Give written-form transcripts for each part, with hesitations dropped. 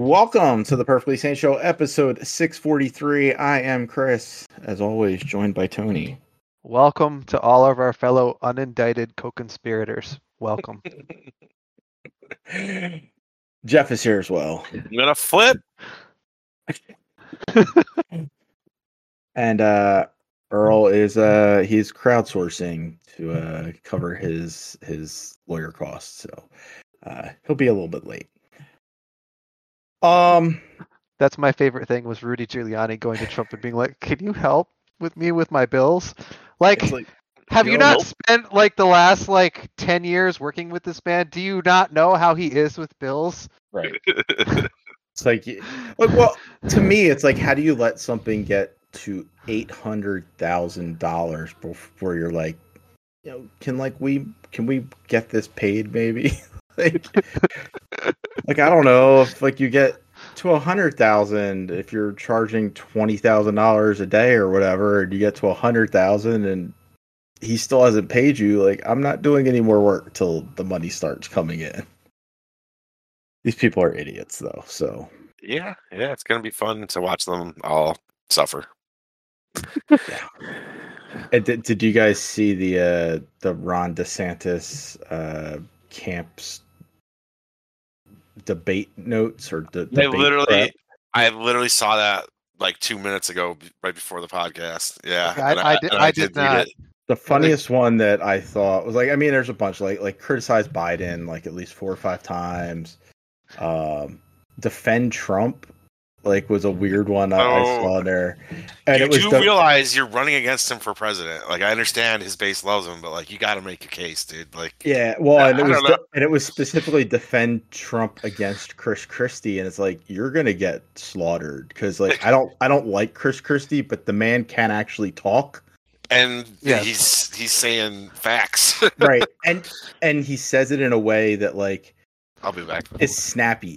Welcome to the Perfectly Sane Show, episode 643. I am Chris, as always, joined by Tony. Welcome to all of our fellow unindicted co-conspirators. Welcome. Jeff is here as well. You gonna flip? And Earl is he's crowdsourcing to cover his lawyer costs, so he'll be a little bit late. That's my favorite thing was Rudy Giuliani going to Trump and being like, "Can you help me with my bills?" Like have you not spent like the last 10 years working with this man? Do you not know how he is with bills? Right. It's like, well, to me, it's like, how do you let something get to $800,000 before you're like, can we get this paid maybe? like I don't know if you get to 100,000 if you're charging $20,000 a day or whatever, and you get to 100,000 and he still hasn't paid you. Like, I'm not doing any more work till the money starts coming in. These people are idiots, though. So yeah, it's gonna be fun to watch them all suffer. Yeah. And did you guys see the Ron DeSantis camp's debate notes or I literally saw that like 2 minutes ago, right before the podcast. Yeah, I did not. The funniest one that I thought was there's a bunch like criticize Biden like at least 4 or 5 times. Defend Trump was a weird one I saw there. And you do realize you're running against him for president. Like, I understand his base loves him, but you got to make a case, dude. Like, yeah, well, and it was specifically defend Trump against Chris Christie, and it's like, you're gonna get slaughtered because I don't like Chris Christie, but the man can actually talk, and he's saying facts, right? And he says it in a way that I'll be back. It's snappy.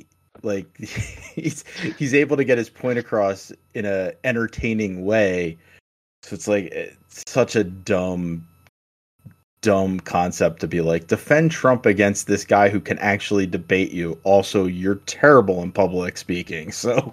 He's able to get his point across in a entertaining way. So it's such a dumb concept to be defend Trump against this guy who can actually debate you. Also, you're terrible in public speaking. So,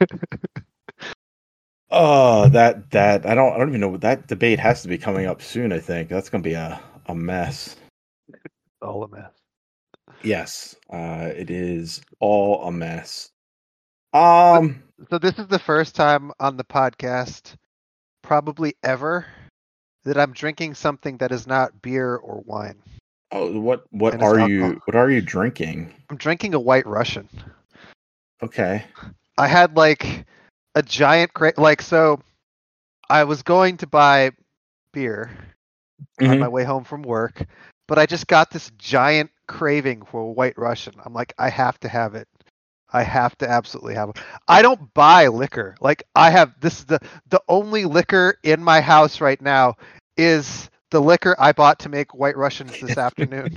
that I don't even know. That debate has to be coming up soon. I think that's going to be a mess. All a mess. Yes, it is all a mess. So this is the first time on the podcast, probably ever, that I'm drinking something that is not beer or wine. Oh, what are you drinking? I'm drinking a White Russian. Okay. I had a giant so I was going to buy beer on my way home from work, but I just got this giant craving for White Russian. I'm like, I have to have it. I have to absolutely have it. I don't buy liquor. This is the only liquor in my house right now is the liquor I bought to make White Russians this afternoon.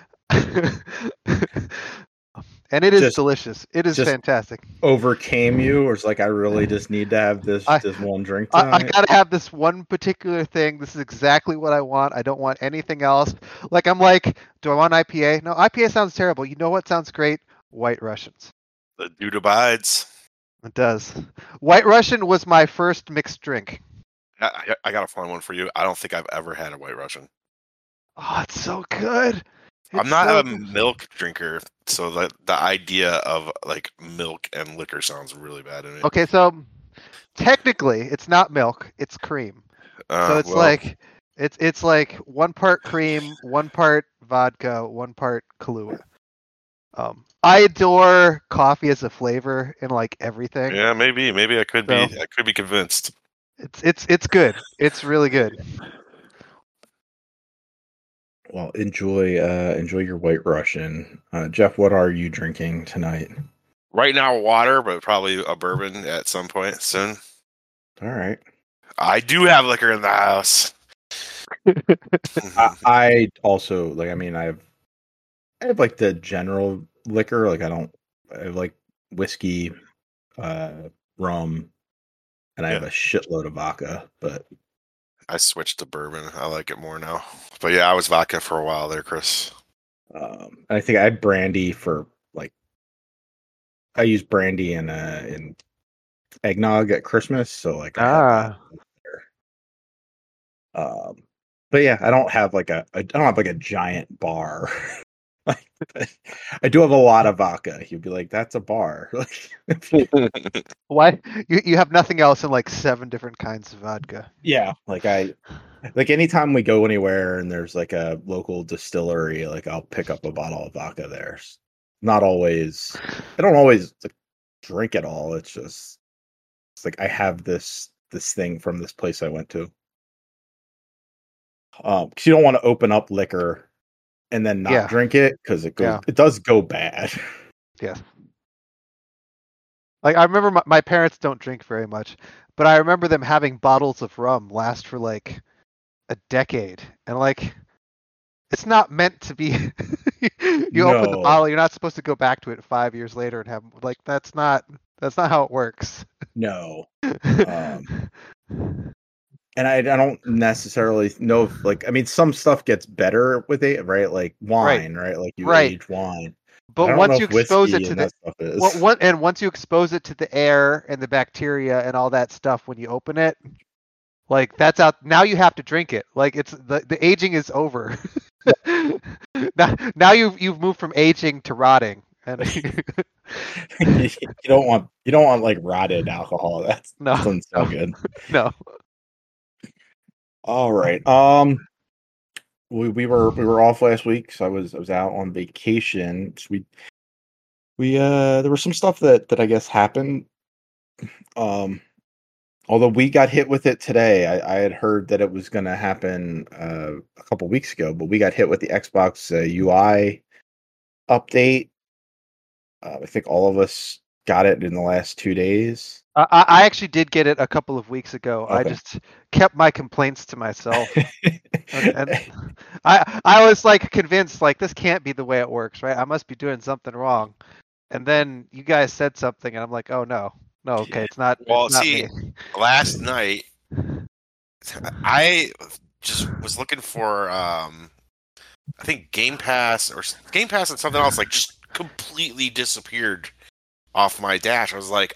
And it is delicious. It is fantastic. Overcame you, or it's I really just need to have this one drink tonight? I gotta have this one particular thing. This is exactly what I want. I don't want anything else. I'm like, do I want IPA? No, IPA sounds terrible. You know what sounds great? White Russians. The dude abides. It does. White Russian was my first mixed drink. I got a fun one for you. I don't think I've ever had a White Russian. Oh, it's so good. I'm not a milk drinker, so the idea of milk and liquor sounds really bad to me. Okay, so technically it's not milk, it's cream. So it's it's 1 part cream, 1 part vodka, 1 part Kahlua. I adore coffee as a flavor in everything. Yeah, maybe I could be convinced. It's good. It's really good. Well, enjoy your White Russian. Jeff, what are you drinking tonight? Right now, water, but probably a bourbon at some point soon. All right. I do have liquor in the house. I also I have the general liquor. I have whiskey, rum, and I have a shitload of vodka, but I switched to bourbon. I like it more now. But yeah, I was vodka for a while there, Chris. I think I had brandy for I use brandy and eggnog at Christmas, so like I have that there. But yeah, I don't have like a giant bar. Like, I do have a lot of vodka. You'd be like, that's a bar. Like, Why you have nothing else in like 7 different kinds of vodka? yeah, like anytime we go anywhere and there's like a local distillery, like I'll pick up a bottle of vodka there. Not always. I don't always like, drink it all. It's like I have this thing from this place I went to. Because you don't want to open up liquor and then not drink it because it does go bad. Yeah. Like I remember my parents don't drink very much, but I remember them having bottles of rum last for like a decade, and like it's not meant to be. You open the bottle, you're not supposed to go back to it 5 years later and have like that's not how it works. No. And I don't necessarily know if, like, I mean, some stuff gets better with it, right? Like wine, right? Like you age wine. But once you expose it to once you expose it to the air and the bacteria and all that stuff when you open it, like that's out. Now you have to drink it. Like it's the aging is over. now you've moved from aging to rotting. And you don't want like rotted alcohol. That doesn't sound good. No. All right. We were off last week, so I was out on vacation. So we there was some stuff that I guess happened. Although we got hit with it today. I had heard that it was going to happen a couple weeks ago, but we got hit with the Xbox UI update. I think all of us got it in the last 2 days. I actually did get it a couple of weeks ago. Okay. I just kept my complaints to myself. and I was like convinced like this can't be the way it works, right? I must be doing something wrong. And then you guys said something and I'm like, oh no, okay, it's not. Well, it's not see, me. Last night I just was looking for I think Game Pass and something else like just completely disappeared off my dash. I was like,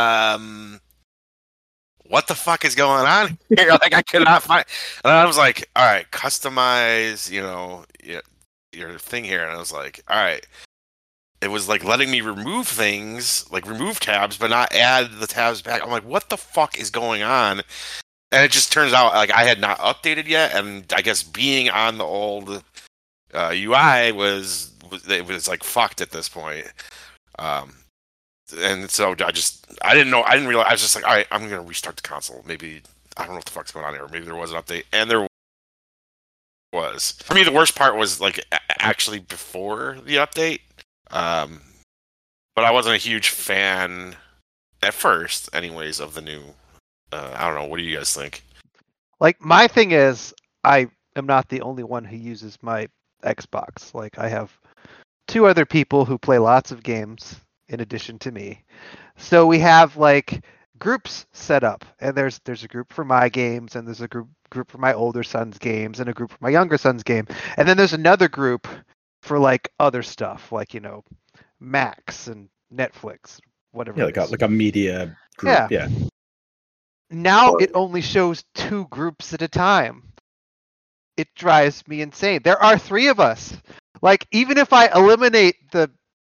what the fuck is going on here? Like I could not find. And I was like, all right, customize, your thing here. And I was like, all right. It was like letting me remove things, like remove tabs, but not add the tabs back. I'm like, what the fuck is going on? And it just turns out like I had not updated yet, and I guess being on the old UI was like fucked at this point. And so I didn't realize. I was just like, all right, I'm gonna restart the console. Maybe I don't know what the fuck's going on here. Or maybe there was an update, and there was. For me, the worst part was like actually before the update. But I wasn't a huge fan at first, anyways, of the new. I don't know. What do you guys think? Like my thing is, I am not the only one who uses my Xbox. Like I have 2 other people who play lots of games in addition to me. So we have like groups set up, and there's a group for my games, and there's a group for my older son's games, and a group for my younger son's game, and then there's another group for like other stuff, like Max and Netflix, whatever. Yeah, like a media group. Yeah. Now it only shows 2 groups at a time. It drives me insane. There are 3 of us. Like even if I eliminate the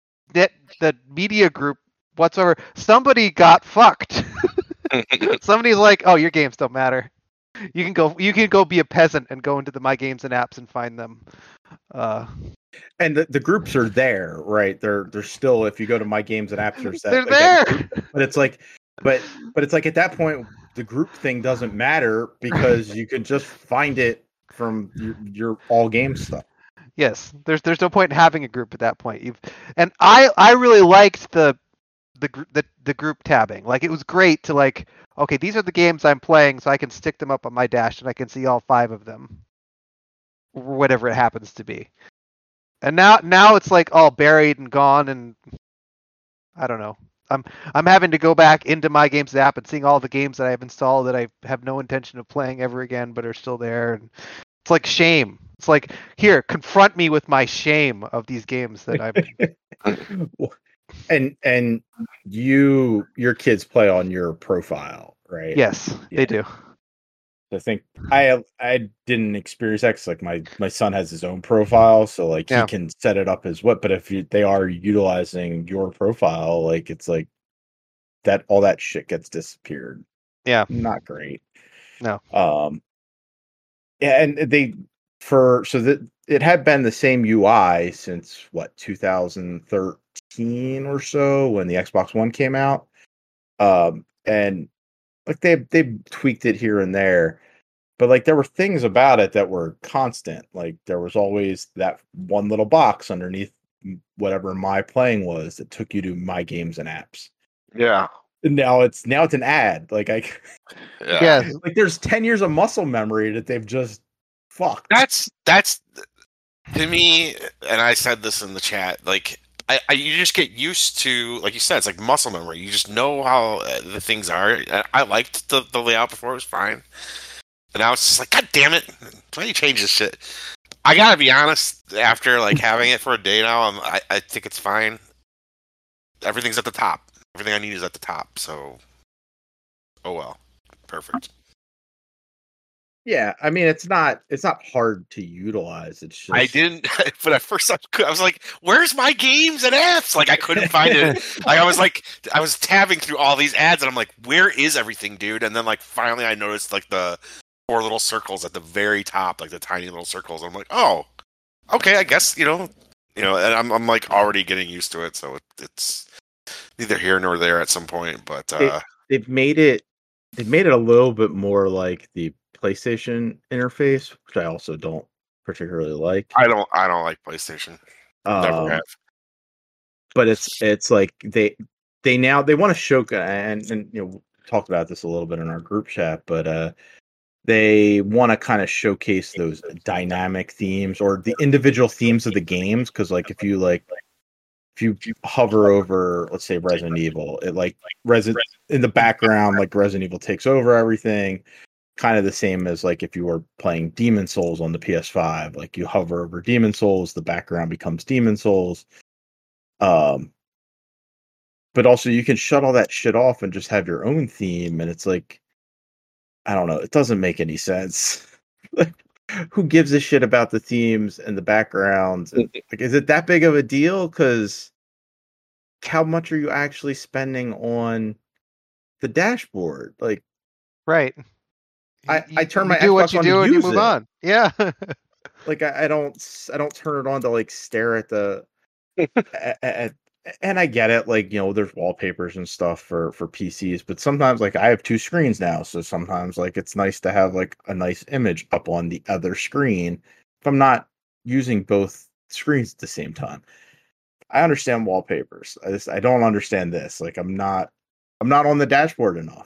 media group whatsoever, somebody got fucked. Somebody's like, "Oh, your games don't matter. You can go be a peasant and go into the My Games and Apps and find them." And the groups are there, right? They're still. If you go to My Games and Apps, they're there. But it's like, but it's like at that point, the group thing doesn't matter because you can just find it from your all game stuff. Yes, there's no point in having a group at that point. And I really liked the group tabbing. Like it was great to like, okay, these are the games I'm playing, so I can stick them up on my dash and I can see all 5 of them, or whatever it happens to be. And now it's like all buried and gone, and I don't know. I'm having to go back into My Games app and seeing all the games that I've installed that I have no intention of playing ever again, but are still there. And it's like shame. It's like, here, confront me with my shame of these games that I've. And your kids play on your profile, right? Yes, they do. I think I didn't experience that 'cause, like my son has his own profile, so like he Yeah. can set it up as what. But if they are utilizing your profile, like it's like that all that shit gets disappeared. Yeah. Not great. No. Yeah, and that it had been the same UI since what 2013 or so when the Xbox One came out. And like they tweaked it here and there, but like there were things about it that were constant. Like there was always that one little box underneath whatever my playing was that took you to my games and apps. Yeah. And now it's an ad. Like Yeah. like there's 10 years of muscle memory that they've just fucked. That's to me, and I said this in the chat. Like you just get used to, like you said, it's like muscle memory. You just know how the things are. I liked the layout before; it was fine. And now it's just like, God damn it! Why do you change this shit? I gotta be honest. After like having it for a day now, I think it's fine. Everything's at the top. Everything I need is at the top. So, oh well, perfect. Yeah, I mean it's not hard to utilize. It's just I didn't, but at first I was like, "Where's my games and apps?" Like I couldn't find it. Like I was tabbing through all these ads, and I'm like, "Where is everything, dude?" And then like finally I noticed like the 4 little circles at the very top, like the tiny little circles. I'm like, "Oh, okay, I guess and I'm like already getting used to it, so it's neither here nor there at some point." But they've made it a little bit more like the PlayStation interface, which I also don't particularly like. I don't like PlayStation. Never have. But it's like they want to show, and talked about this a little bit in our group chat, but they want to kind of showcase those dynamic themes or the individual themes of the games, because like if you hover over, let's say, Resident Evil, it like in the background, like Resident Evil takes over everything. Kind of the same as like if you were playing Demon Souls on the PS5, like you hover over Demon Souls, the background becomes Demon Souls. But also you can shut all that shit off and just have your own theme, and it's like, I don't know, it doesn't make any sense. Who gives a shit about the themes and the backgrounds? And, like, is it that big of a deal? Because how much are you actually spending on the dashboard? Like, right. I turn my do Xbox what you on do to and you use move it. on. Yeah. Like I don't turn it on to like stare at the and I get it, like there's wallpapers and stuff for PCs, but sometimes like I have 2 screens now, so sometimes like it's nice to have like a nice image up on the other screen if I'm not using both screens at the same time. I understand wallpapers. I don't understand this. Like I'm not on the dashboard enough.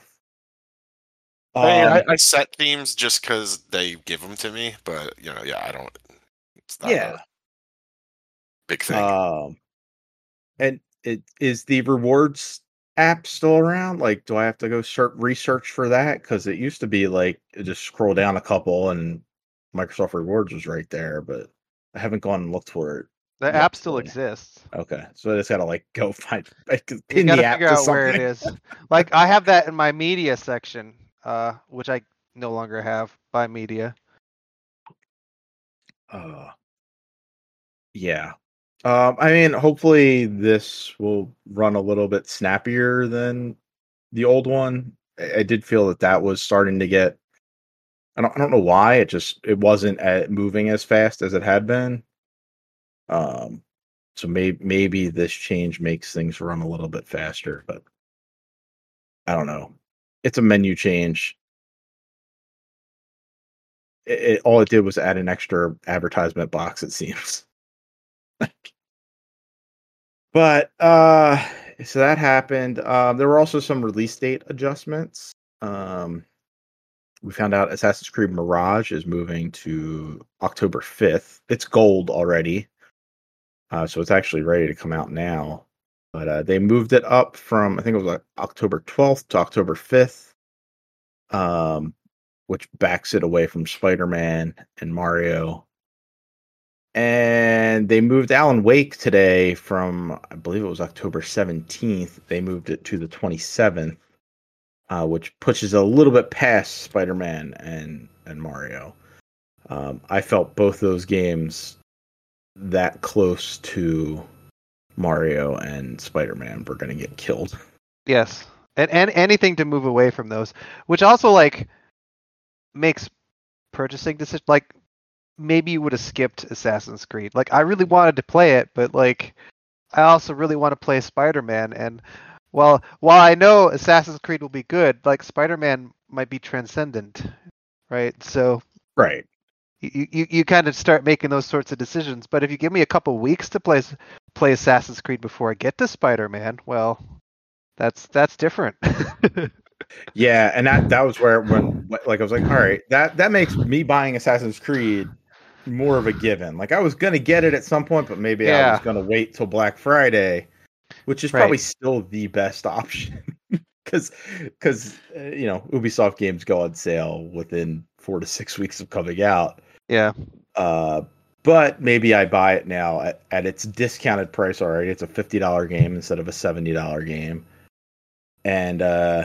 I set themes just because they give them to me, but I don't. It's not a big thing. And is the rewards app still around? Like, do I have to go research for that? Because it used to be like just scroll down a couple and Microsoft Rewards was right there, but I haven't gone and looked for it. The app still exists. Okay, so I just gotta like go find pin the app to something. Where it is. Like I have that in my media section, which I no longer have by media. Yeah. I mean, hopefully this will run a little bit snappier than the old one. I did feel that was starting to get. I don't know why it wasn't moving as fast as it had been. So maybe this change makes things run a little bit faster, but I don't know. It's a menu change. All it did was add an extra advertisement box, it seems. But so that happened. There were also some release date adjustments. We found out Assassin's Creed Mirage is moving to October 5th. It's gold already, so it's actually ready to come out now. But they moved it up from, I think it was like October 12th to October 5th, which backs it away from Spider-Man and Mario. And they moved Alan Wake today from, I believe it was October 17th. They moved it to the 27th, which pushes a little bit past Spider-Man and Mario. I felt both those games that close to Mario and Spider-Man were going to get killed. Yes. And anything to move away from those, which also like makes purchasing decisions like maybe you would have skipped Assassin's Creed. Like I really wanted to play it, but like I also really want to play Spider-Man. And while I know Assassin's Creed will be good, like Spider-Man might be transcendent, right? So right, you kind of start making those sorts of decisions. But if you give me a couple weeks to play Assassin's Creed before I get to Spider-Man, well, that's different. Yeah, and that was where when like I was like, all right, that makes me buying Assassin's Creed more of a given. Like I was gonna get it at some point, but maybe I was gonna wait till Black Friday, which is probably still the best option because Ubisoft games go on sale within 4 to 6 weeks of coming out. Yeah. But maybe I buy it now at its discounted price already. It's a $50 game instead of a $70 game, and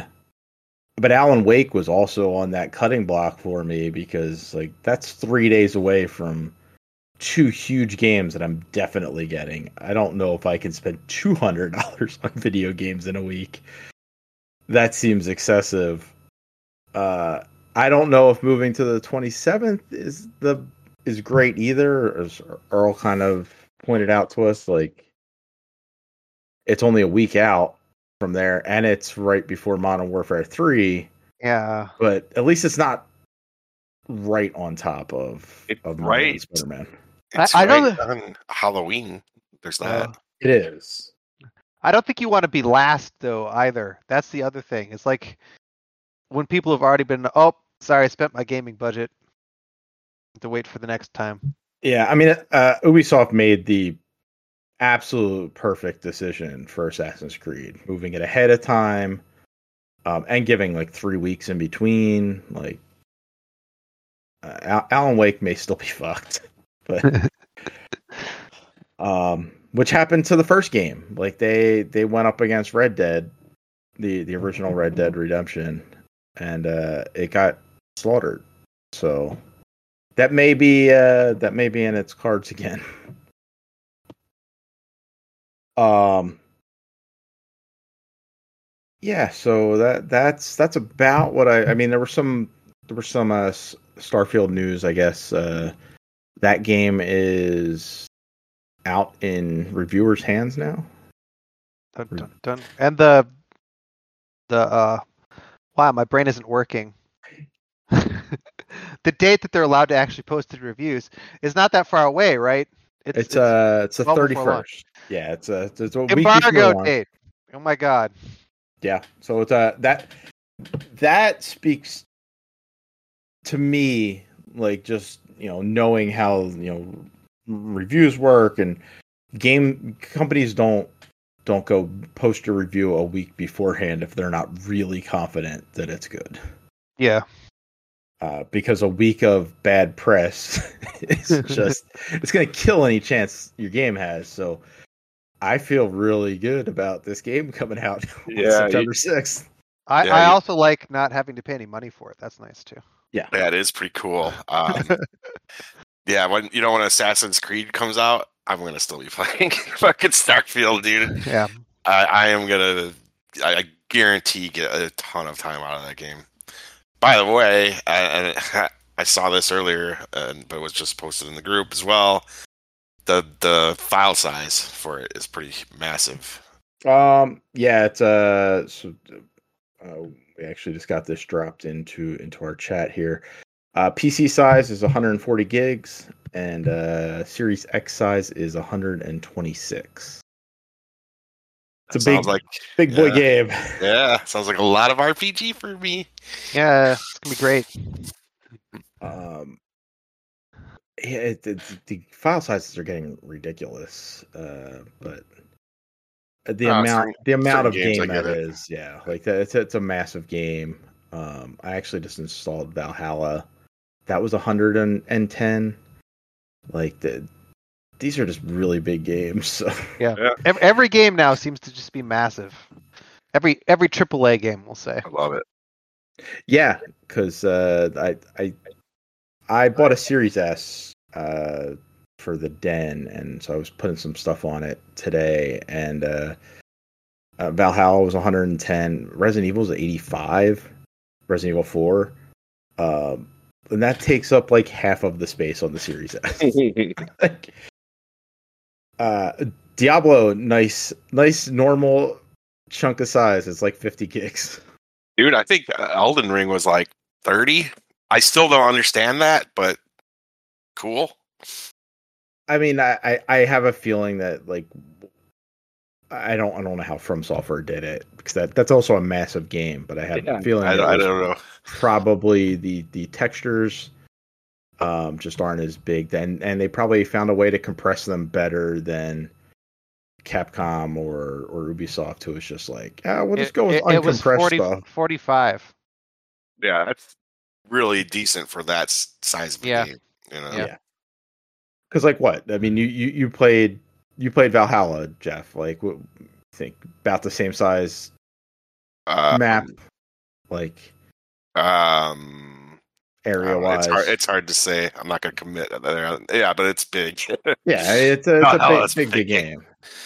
but Alan Wake was also on that cutting block for me because like that's 3 days away from 2 huge games that I'm definitely getting. I don't know if I can spend $200 on video games in a week. That seems excessive. I don't know if moving to the 27th is great either. As Earl kind of pointed out to us, like it's only a week out from there, and it's right before Modern Warfare 3. Yeah, but at least it's not right on top of right Spider-Man. It's I right know on Halloween. There's that. It is. I don't think you want to be last though either. That's the other thing. It's like when people have already been, oh, sorry, I spent my gaming budget. To wait for the next time. Yeah, I mean, Ubisoft made the absolute perfect decision for Assassin's Creed, moving it ahead of time, and giving like 3 weeks in between. Like, Alan Wake may still be fucked, but which happened to the first game. Like they went up against Red Dead, the original Red Dead Redemption, and it got slaughtered. So that may be in its cards again. Yeah, so that's about what I mean. There were some Starfield news, I guess. That game is out in reviewers' hands now. Dun, dun, dun. And the wow, my brain isn't working. The date that they're allowed to actually post the reviews is not that far away, right? It's the 31st. Yeah, it's a week embargo date. Oh my god. Yeah, so it's that speaks to me, like, just knowing how reviews work, and game companies don't go post a review a week beforehand if they're not really confident that it's good. Yeah. Because a week of bad press is just it's going to kill any chance your game has. So I feel really good about this game coming out on September 6th. I also like not having to pay any money for it. That's nice too. Yeah, that is pretty cool. Yeah, when Assassin's Creed comes out, I'm gonna still be playing fucking Starfield, dude. Yeah, I am gonna. I guarantee get a ton of time out of that game. By the way, I saw this earlier, but it was just posted in the group as well. The file size for it is pretty massive. Yeah, it's we actually just got this dropped into our chat here. PC size is 140 gigs, and Series X size is 126. It's a big boy game. Yeah, sounds like a lot of RPG for me. Yeah, it's gonna be great. The file sizes are getting ridiculous, but the amount of game that is, like it's a massive game. I actually just installed Valhalla. That was 110. Like these are just really big games. So. Yeah. Every game now seems to just be massive. Every AAA game, we'll say. I love it. Yeah, because I bought a Series S for the Den, and so I was putting some stuff on it today, and Valhalla was 110, Resident Evil was 85, Resident Evil 4, and that takes up like half of the space on the Series S. Diablo, nice normal chunk of size. It's like 50 gigs. Dude, I think Elden Ring was like 30. I still don't understand that, but cool. I mean, I have a feeling that like I don't know how From Software did it, because that's also a massive game, but I have a feeling I don't know. Probably the textures just aren't as big then, and they probably found a way to compress them better than Capcom or Ubisoft, who was just like, we'll just go with uncompressed stuff. 45. Yeah, that's really decent for that size of a game. You know? Yeah. Because like what? I mean, you played Valhalla, Jeff. Like, what you think about the same size map? Like, area wise, it's hard to say. I'm not gonna commit. Yeah, but it's big. Yeah, it's a big game.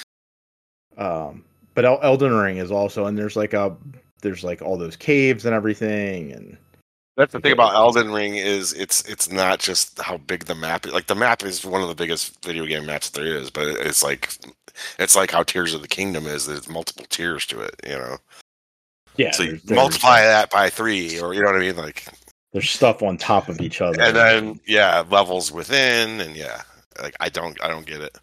But Elden Ring is also, and there's like all those caves and everything, and that's the thing about Elden Ring is it's not just how big the map is. Like, the map is one of the biggest video game maps there is, but it's like how Tears of the Kingdom is. There's multiple tiers to it, you know. Yeah. So you multiply that by 3, or you know what I mean, like. There's stuff on top of each other, and then levels within, and like I don't get it.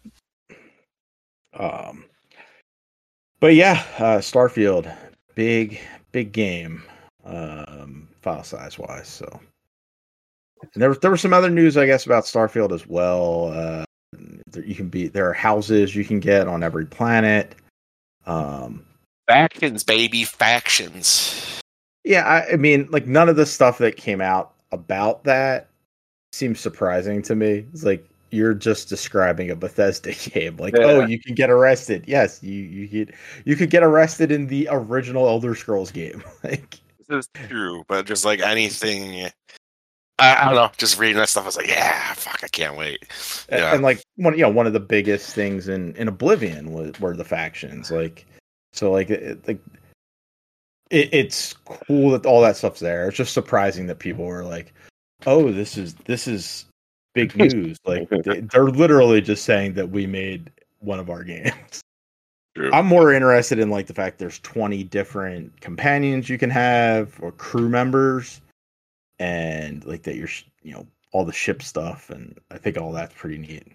But yeah, Starfield, big game, file size wise. So, and there was some other news, I guess, about Starfield as well. There are houses you can get on every planet. Factions, baby, factions. Yeah, I mean, like, none of the stuff that came out about that seems surprising to me. It's like, you're just describing a Bethesda game. Like, you can get arrested. Yes, you could get arrested in the original Elder Scrolls game. Like, this is true, but just like anything, I don't know. Just reading that stuff, I was like, yeah, fuck, I can't wait. Yeah. And like one of the biggest things in Oblivion were the factions. Like, so like it's cool that all that stuff's there. It's just surprising that people were like, oh, this is big news. Like, they're literally just saying that we made one of our games. True. I'm more interested in like the fact there's 20 different companions you can have, or crew members, and like that you're all the ship stuff, and I think all that's pretty neat.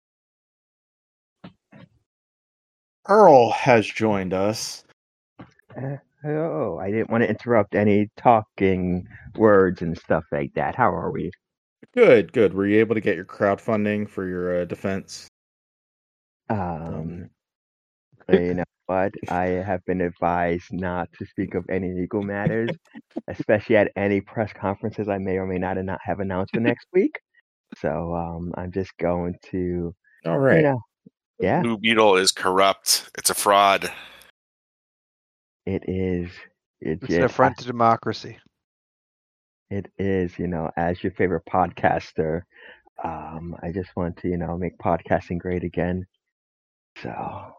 Earl has joined us. Hello, I didn't want to interrupt any talking words and stuff like that. How are we? Good. Were you able to get your crowdfunding for your defense? You know what? I have been advised not to speak of any legal matters, especially at any press conferences I may or may not have announced for next week. So I'm just going to. All right. Yeah. Blue Beetle is corrupt. It's a fraud. It is. It's an affront to democracy. It is, as your favorite podcaster, I just want to, make podcasting great again. So,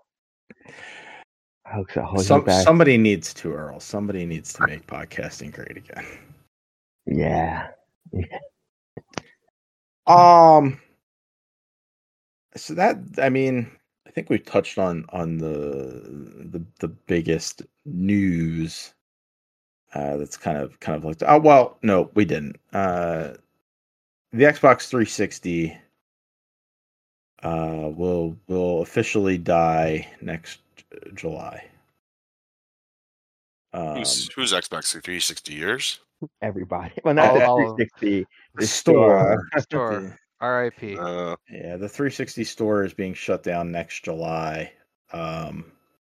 I hope so. Somebody needs to, Earl. Somebody needs to make podcasting great again. Yeah. So that, I mean, I think we've touched on the biggest news. That's kind of like, oh well, no, we didn't. The Xbox 360 will officially die next July. Who's Xbox 360 years? Everybody. Well, not the 360. The store. R.I.P. Yeah, the 360 store is being shut down next July. I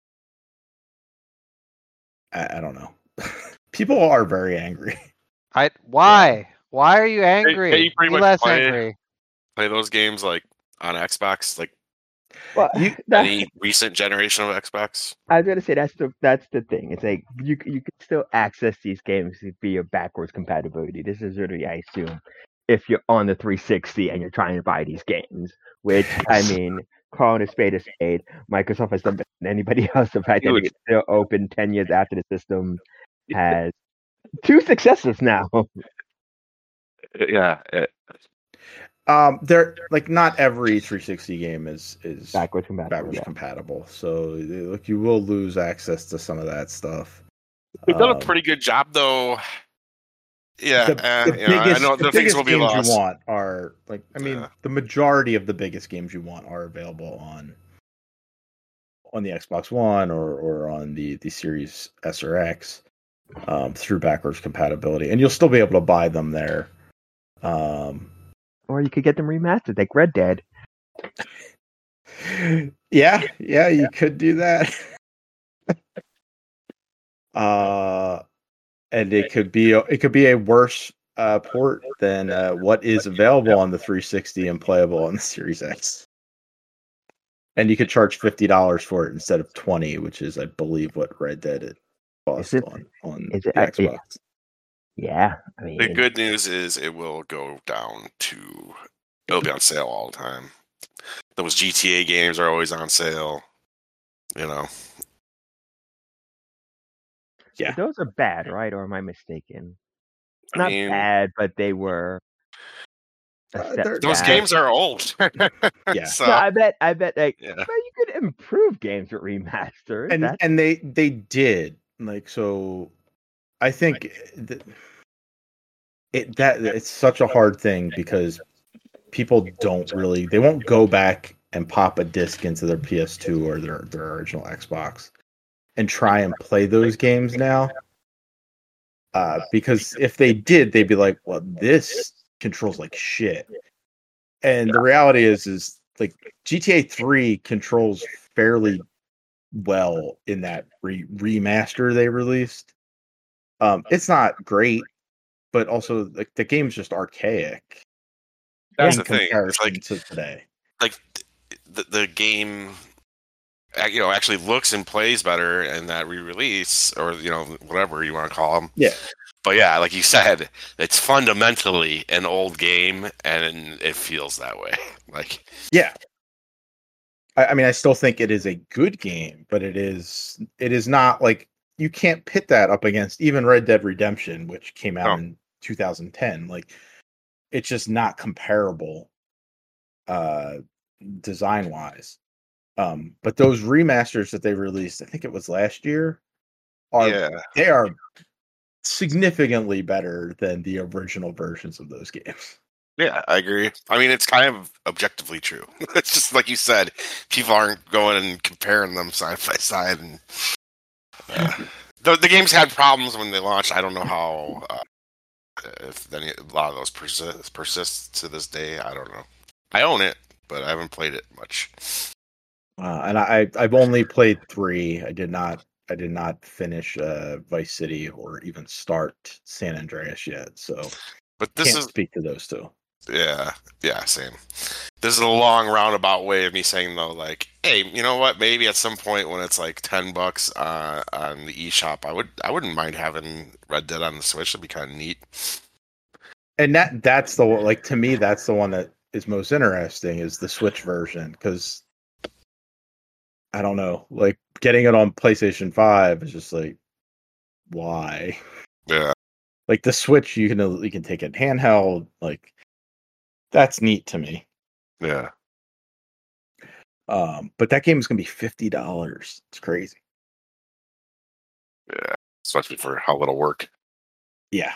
don't know. People are very angry. Why? Why are you angry? Can you pretty Be much less angry. play those games like on Xbox, like Well, Any recent generation of Xbox? I was gonna say that's the thing. It's like you can still access these games via backwards compatibility. This is really, I assume, if you're on the 360 and you're trying to buy these games. Which I mean, calling a spade, Microsoft has done better than anybody else. The fact that Dude. it's still open 10 years after the system has 2 successors now. Yeah. They're like not every 360 game is Backwards compatible. backwards compatible. So look, you will lose access to some of that stuff. They've done a pretty good job, though. Yeah, I know the things will be games lost. you want are like, I mean, the majority of the biggest games you want are available on the Xbox One or on the Series S or X through backwards compatibility, and you'll still be able to buy them there. Or you could get them remastered, like Red Dead. Yeah, you could do that. And it could be a worse port than what is available on the 360 and playable on the Series X. And you could charge $50 for it instead of $20, which is, I believe, what Red Dead cost on the Xbox. Yeah, I mean, the good news is it will go down to. It'll be on sale all the time. Those GTA games are always on sale. You know. Yeah, those are bad, right? Or am I mistaken? I mean, bad, but they were. Those games are old. Yeah. So, no, I bet. Like, yeah. well, you could improve games with remasters, and they did, like, so. I think it's such a hard thing because people they won't go back and pop a disc into their PS2 or their original Xbox and try and play those games now. Because if they did, they'd be like, well, this controls like shit. And the reality is like GTA 3 controls fairly well in that remaster they released. It's not great, but also like the game's just archaic. That's in the thing. It's like to today. Like the game, actually looks and plays better in that re-release, or whatever you want to call them. Yeah. But yeah, like you said, it's fundamentally an old game, and it feels that way. Like, yeah. I mean, I still think it is a good game, but it is not like. You can't pit that up against even Red Dead Redemption, which came out in 2010. Like, it's just not comparable, design wise. But those remasters that they released, I think it was last year, they are significantly better than the original versions of those games. Yeah, I agree. I mean, it's kind of objectively true. It's just like you said, people aren't going and comparing them side by side, and the games had problems when they launched. I don't know how if a lot of those persist to this day. I don't know. I own it, but I haven't played it much. And I've only played 3. I did not finish Vice City or even start San Andreas yet. So, but this can't speak to those two. Yeah, same. This is a long roundabout way of me saying though, like, hey, you know what? Maybe at some point when it's like $10 on the eShop, I wouldn't mind having Red Dead on the Switch. It'd be kind of neat. And that's the one, like, to me, that's the one that is most interesting is the Switch version, because I don't know, like, getting it on PlayStation 5 is just like, why? Yeah. Like the Switch, you can take it handheld, like. That's neat to me. Yeah. But that game is going to be $50. It's crazy. Yeah. Especially for how little work. Yeah.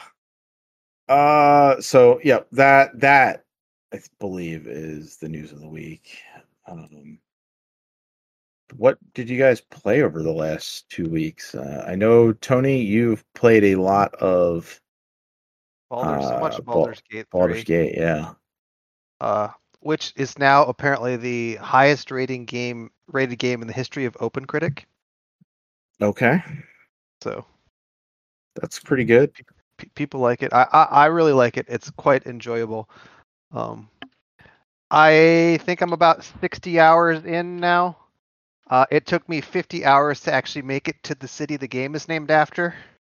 So yeah, that I believe is the news of the week. What did you guys play over the last 2 weeks? I know, Tony, you've played a lot of Baldur's Gate 3. Baldur's Gate, yeah. Which is now apparently the highest rated game in the history of OpenCritic. Okay. So that's pretty good. People like it. I really like it. It's quite enjoyable. I think I'm about 60 hours in now. It took me 50 hours to actually make it to the city the game is named after.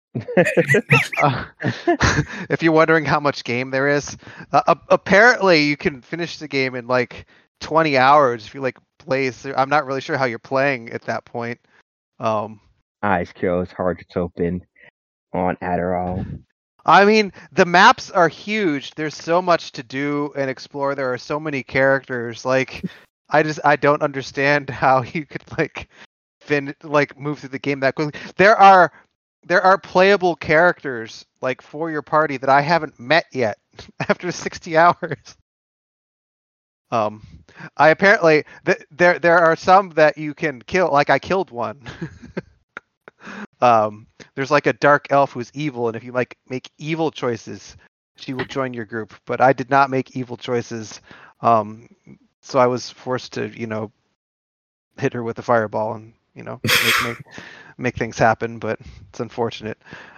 If you're wondering how much game there is, apparently you can finish the game in like 20 hours if you like play. I'm not really sure how you're playing at that point. Eyes closed, heart open, on Adderall. I mean, the maps are huge. There's so much to do and explore. There are so many characters. Like, I don't understand how you could move through the game that quickly. There are playable characters like for your party that I haven't met yet after 60 hours. I apparently there are some that you can kill. Like I killed one. There's like a dark elf who's evil, and if you like make evil choices, she will join your group. But I did not make evil choices, so I was forced to, hit her with a fireball and make things happen. But it's unfortunate.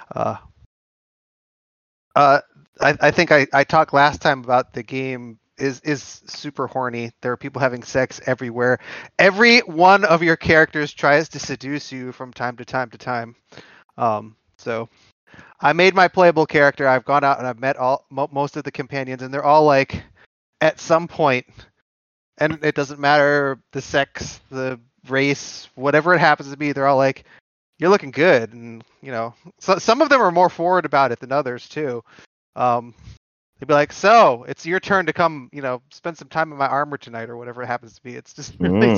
I think I talked last time about the game is super horny. There are people having sex everywhere. Every one of your characters tries to seduce you from time to time. So I made my playable character. I've gone out and I've met most of the companions, and they're all like, at some point, and it doesn't matter the sex, the race, whatever it happens to be, they're all like, you're looking good. And, so some of them are more forward about it than others too. They'd be like, so it's your turn to come, spend some time in my armor tonight, or whatever it happens to be. It's just really,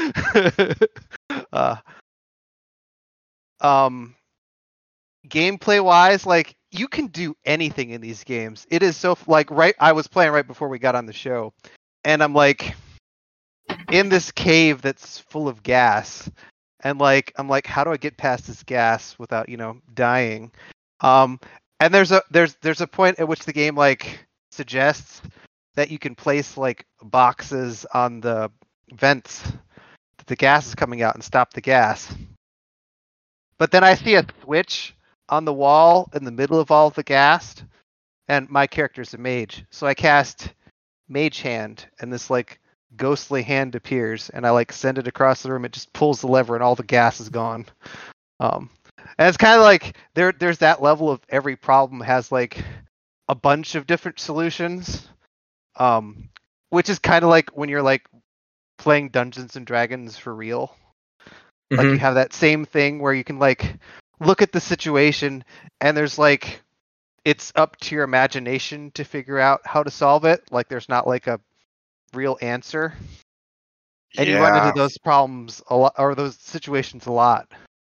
gameplay wise, like you can do anything in these games. It is so I was playing right before we got on the show, and I'm like in this cave that's full of gas, and I'm like, how do I get past this gas without, dying? And there's a point at which the game suggests that you can place boxes on the vents that the gas is coming out and stop the gas. But then I see a switch on the wall in the middle of all of the gas, and my character's a mage. So I cast Mage Hand, and this ghostly hand appears, and I send it across the room. It just pulls the lever, and all the gas is gone. And it's kind of there's that level of every problem has a bunch of different solutions, which is kind of when you're playing Dungeons and Dragons for real. Mm-hmm. You have that same thing where you can look at the situation, and there's it's up to your imagination to figure out how to solve it. There's not a real answer, and you run into those problems a lot, or those situations a lot.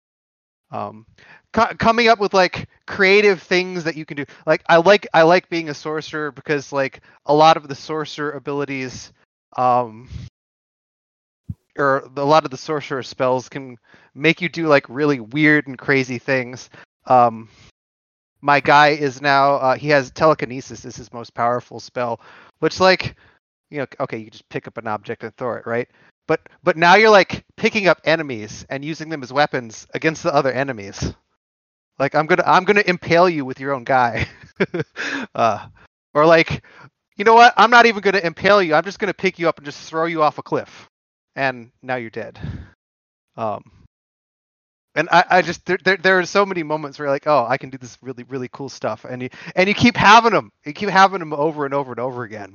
Coming up with creative things that you can do. I like being a sorcerer because a lot of the sorcerer abilities, or a lot of the sorcerer spells can make you do really weird and crazy things. My guy is now he has telekinesis is his most powerful spell, which okay, you just pick up an object and throw it, right? But now you're picking up enemies and using them as weapons against the other enemies. I'm gonna impale you with your own guy. Or you know what? I'm not even gonna impale you. I'm just gonna pick you up and just throw you off a cliff, and now you're dead. And I just there are so many moments where you're oh, I can do this really, really cool stuff, and you keep having them. You keep having them over and over and over again.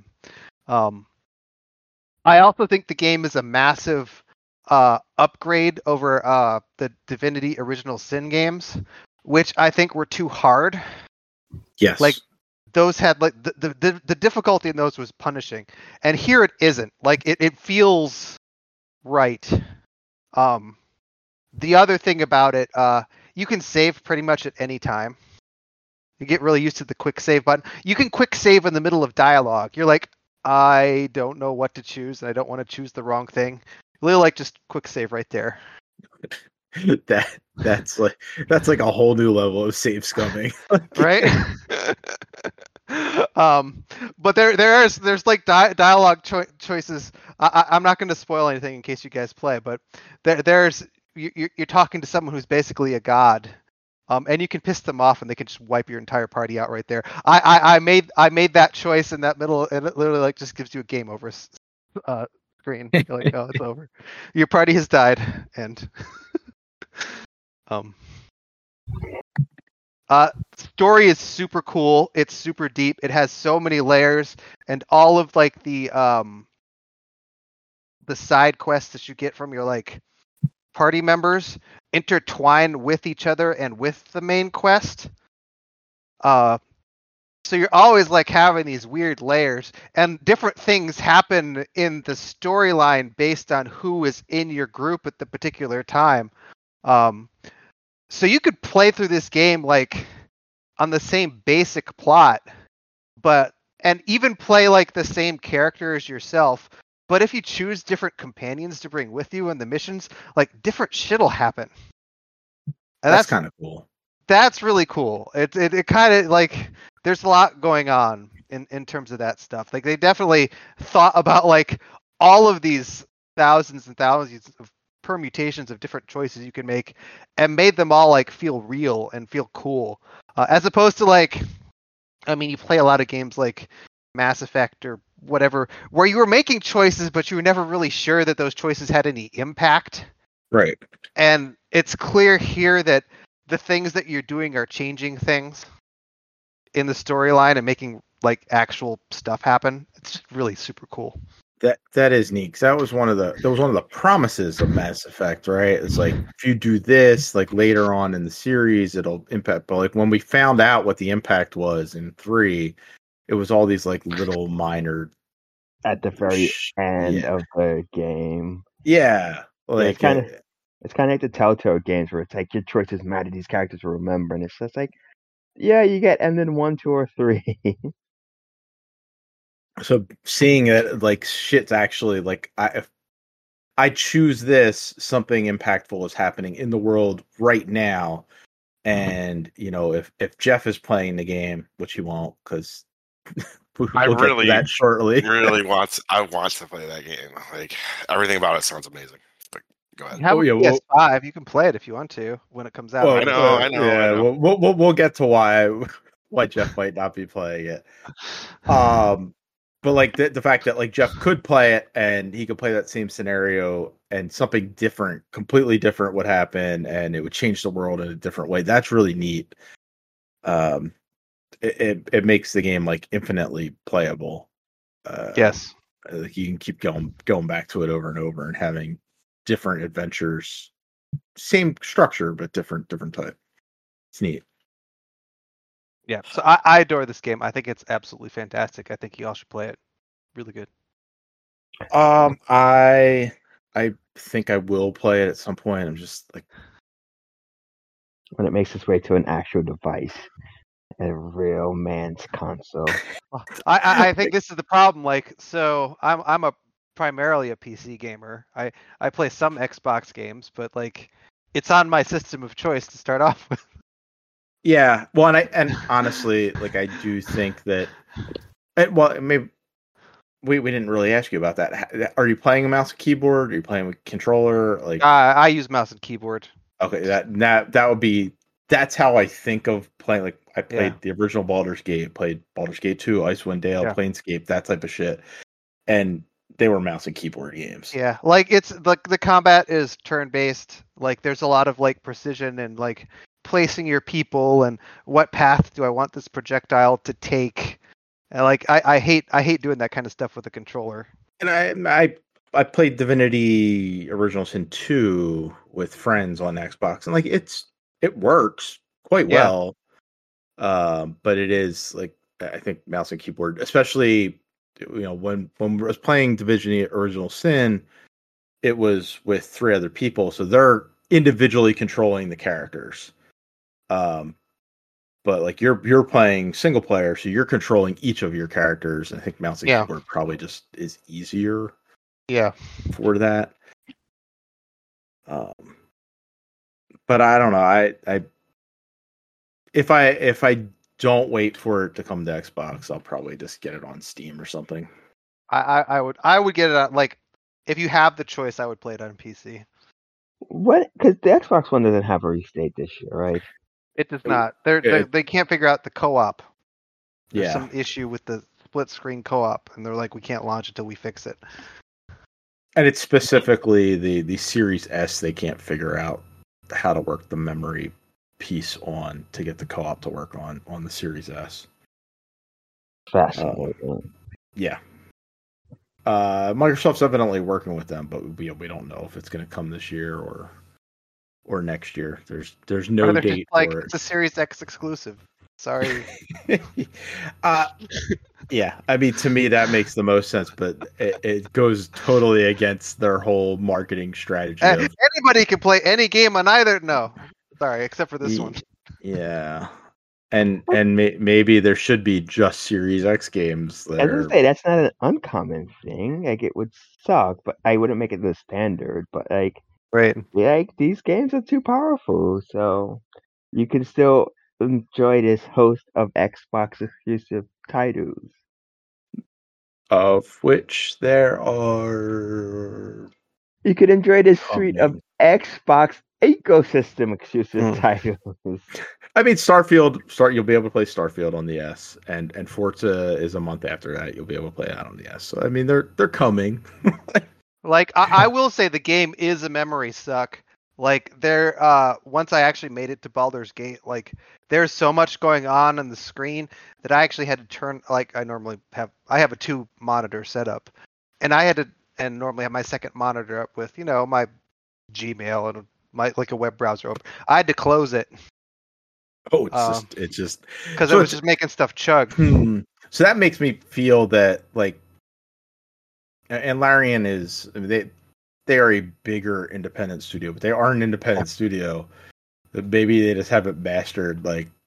I also think the game is a massive upgrade over the Divinity Original Sin games, which I think were too hard. Yes. Those had the difficulty in those was punishing, and here it isn't. It feels right. The other thing about it, you can save pretty much at any time. You get really used to the quick save button. You can quick save in the middle of dialogue. You're I don't know what to choose, and I don't want to choose the wrong thing. Really just quick save right there. That's a whole new level of save scumming. Right? But there's dialogue choices. I'm not going to spoil anything in case you guys play, but you're talking to someone who's basically a god. And you can piss them off, and they can just wipe your entire party out right there. I made that choice in that middle, and it literally just gives you a game over screen. You're like, oh, it's over. Your party has died, and story is super cool. It's super deep. It has so many layers, and all of like the side quests that you get from your like party members intertwine with each other and with the main quest. So you're always like having these weird layers, and different things happen in the storyline based on who is in your group at the particular time. So you could play through this game like on the same basic plot, and even play like the same character as yourself. But if you choose different companions to bring with you in the missions, like different shit'll happen. And that's kind of cool. That's really cool. It kind of like there's a lot going on in terms of that stuff. Like they definitely thought about like all of these thousands and thousands of permutations of different choices you can make and made them all like feel real and feel cool. As opposed to like, I mean, you play a lot of games like Mass Effect or whatever, where you were making choices, but you were never really sure that those choices had any impact. Right. And it's clear here that the things that you're doing are changing things in the storyline and making like actual stuff happen. It's just really super cool. That is neat, because that was one of the promises of Mass Effect, right? It's like if you do this, like later on in the series, it'll impact. But like when we found out what the impact was in 3, it was all these like little minor at the very end of the game. Yeah, like it's kind of like the Telltale games where it's like your choices matter. These characters will remember, and it's just like, yeah, you get ended 1, 2, or 3. So seeing it like shit's actually like if I choose this, something impactful is happening in the world right now. And you know, if Jeff is playing the game, which he won't, because I really that shortly. I want to play that game. Like everything about it sounds amazing. But go ahead. You have a PS5. You can play it if you want to when it comes out. Well, I know. Yeah, I know. We'll get to why Jeff might not be playing it. But like the fact that like Jeff could play it and he could play that same scenario and something different, completely different would happen and it would change the world in a different way. That's really neat. It makes the game like infinitely playable. Yes, like you can keep going back to it over and over and having different adventures, same structure but different type. It's neat. Yeah, so I adore this game. I think it's absolutely fantastic. I think you all should play it. Really good. I think I will play it at some point. I'm just like when it makes its way to an actual device, a real man's console. I think this is the problem. Like, so I'm primarily a PC gamer. I play some Xbox games, but like it's on my system of choice to start off with. Yeah, well, and honestly, like I do think that. Well, maybe we didn't really ask you about that. Are you playing a mouse and keyboard? Are you playing with controller? Like I use mouse and keyboard. Okay, that would be. That's how I think of playing. Like I played the original Baldur's Gate, played Baldur's Gate 2, Icewind Dale, Planescape, that type of shit, and they were mouse and keyboard games. Yeah, like it's like the combat is turn based. Like there's a lot of like precision and like placing your people and what path do I want this projectile to take. And like I hate doing that kind of stuff with a controller. And I played Divinity Original Sin 2 with friends on Xbox, and like it works quite well. But it is like I think mouse and keyboard, especially when I was playing Divinity Original Sin, it was with 3 other people, so they're individually controlling the characters. But like you're playing single player, so you're controlling each of your characters. And I think mouse and keyboard probably just is easier. Yeah, for that. But I don't know. I if I don't wait for it to come to Xbox, I'll probably just get it on Steam or something. I would get it on, like if you have the choice, I would play it on PC. What? Because the Xbox One doesn't have a restate this year, right? It does not. They can't figure out the co-op. There's some issue with the split screen co-op, and they're like, we can't launch until we fix it. And it's specifically the Series S they can't figure out how to work the memory piece on to get the co-op to work on the Series S. Fascinating. Yeah. Microsoft's evidently working with them, but we don't know if it's going to come this year or next year. There's no date like, for it. It's a Series X exclusive. Sorry. Yeah, I mean, to me that makes the most sense, but it goes totally against their whole marketing strategy. Anybody can play any game on either. No, sorry, except for this one. Yeah, and maybe there should be just Series X games. I was gonna say that's not an uncommon thing. Like it would suck, but I wouldn't make it the standard. But like these games are too powerful, so you can still enjoy this host of Xbox exclusive titles. Of which there are. You could enjoy this suite of Xbox ecosystem exclusive titles. I mean, you'll be able to play Starfield on the S, and Forza is a month after that. You'll be able to play that on the S. So I mean, they're coming. Like I will say, the game is a memory suck. Like once I actually made it to Baldur's Gate, like there's so much going on the screen that I actually had to turn. Like I have a 2 monitor setup, and I had to normally have my second monitor up with my Gmail and my a web browser open. I had to close it. Oh, it's just because it was just making stuff chug. So that makes me feel that and Larian is they are a bigger independent studio, but they are an independent studio. That maybe they just haven't mastered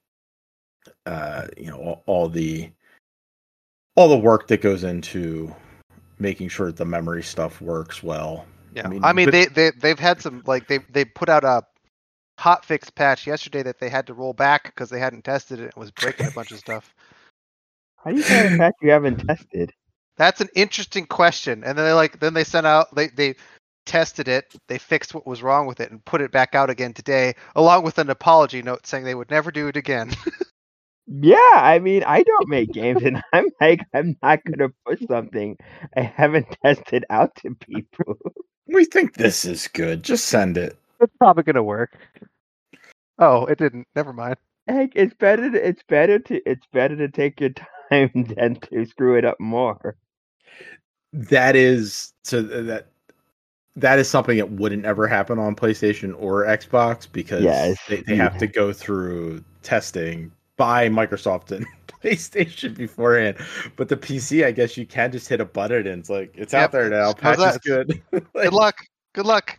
all the work that goes into making sure that the memory stuff works well. Yeah, I mean they've had some they put out a hotfix patch yesterday that they had to roll back because they hadn't tested it. It was breaking a bunch of stuff. How do you have a patch you haven't tested? That's an interesting question. And then they sent out they tested it, they fixed what was wrong with it, and put it back out again today, along with an apology note saying they would never do it again. Yeah, I mean, I don't make games, and I'm not gonna push something I haven't tested out to people. We think this is good. Just send it. It's probably gonna work. Oh, it didn't. Never mind. Heck, it's better to take your time than to screw it up more. That is something that wouldn't ever happen on PlayStation or Xbox because they have to go through testing by Microsoft and PlayStation beforehand. But the PC, I guess you can just hit a button and it's out there now. Patch is good. Good luck.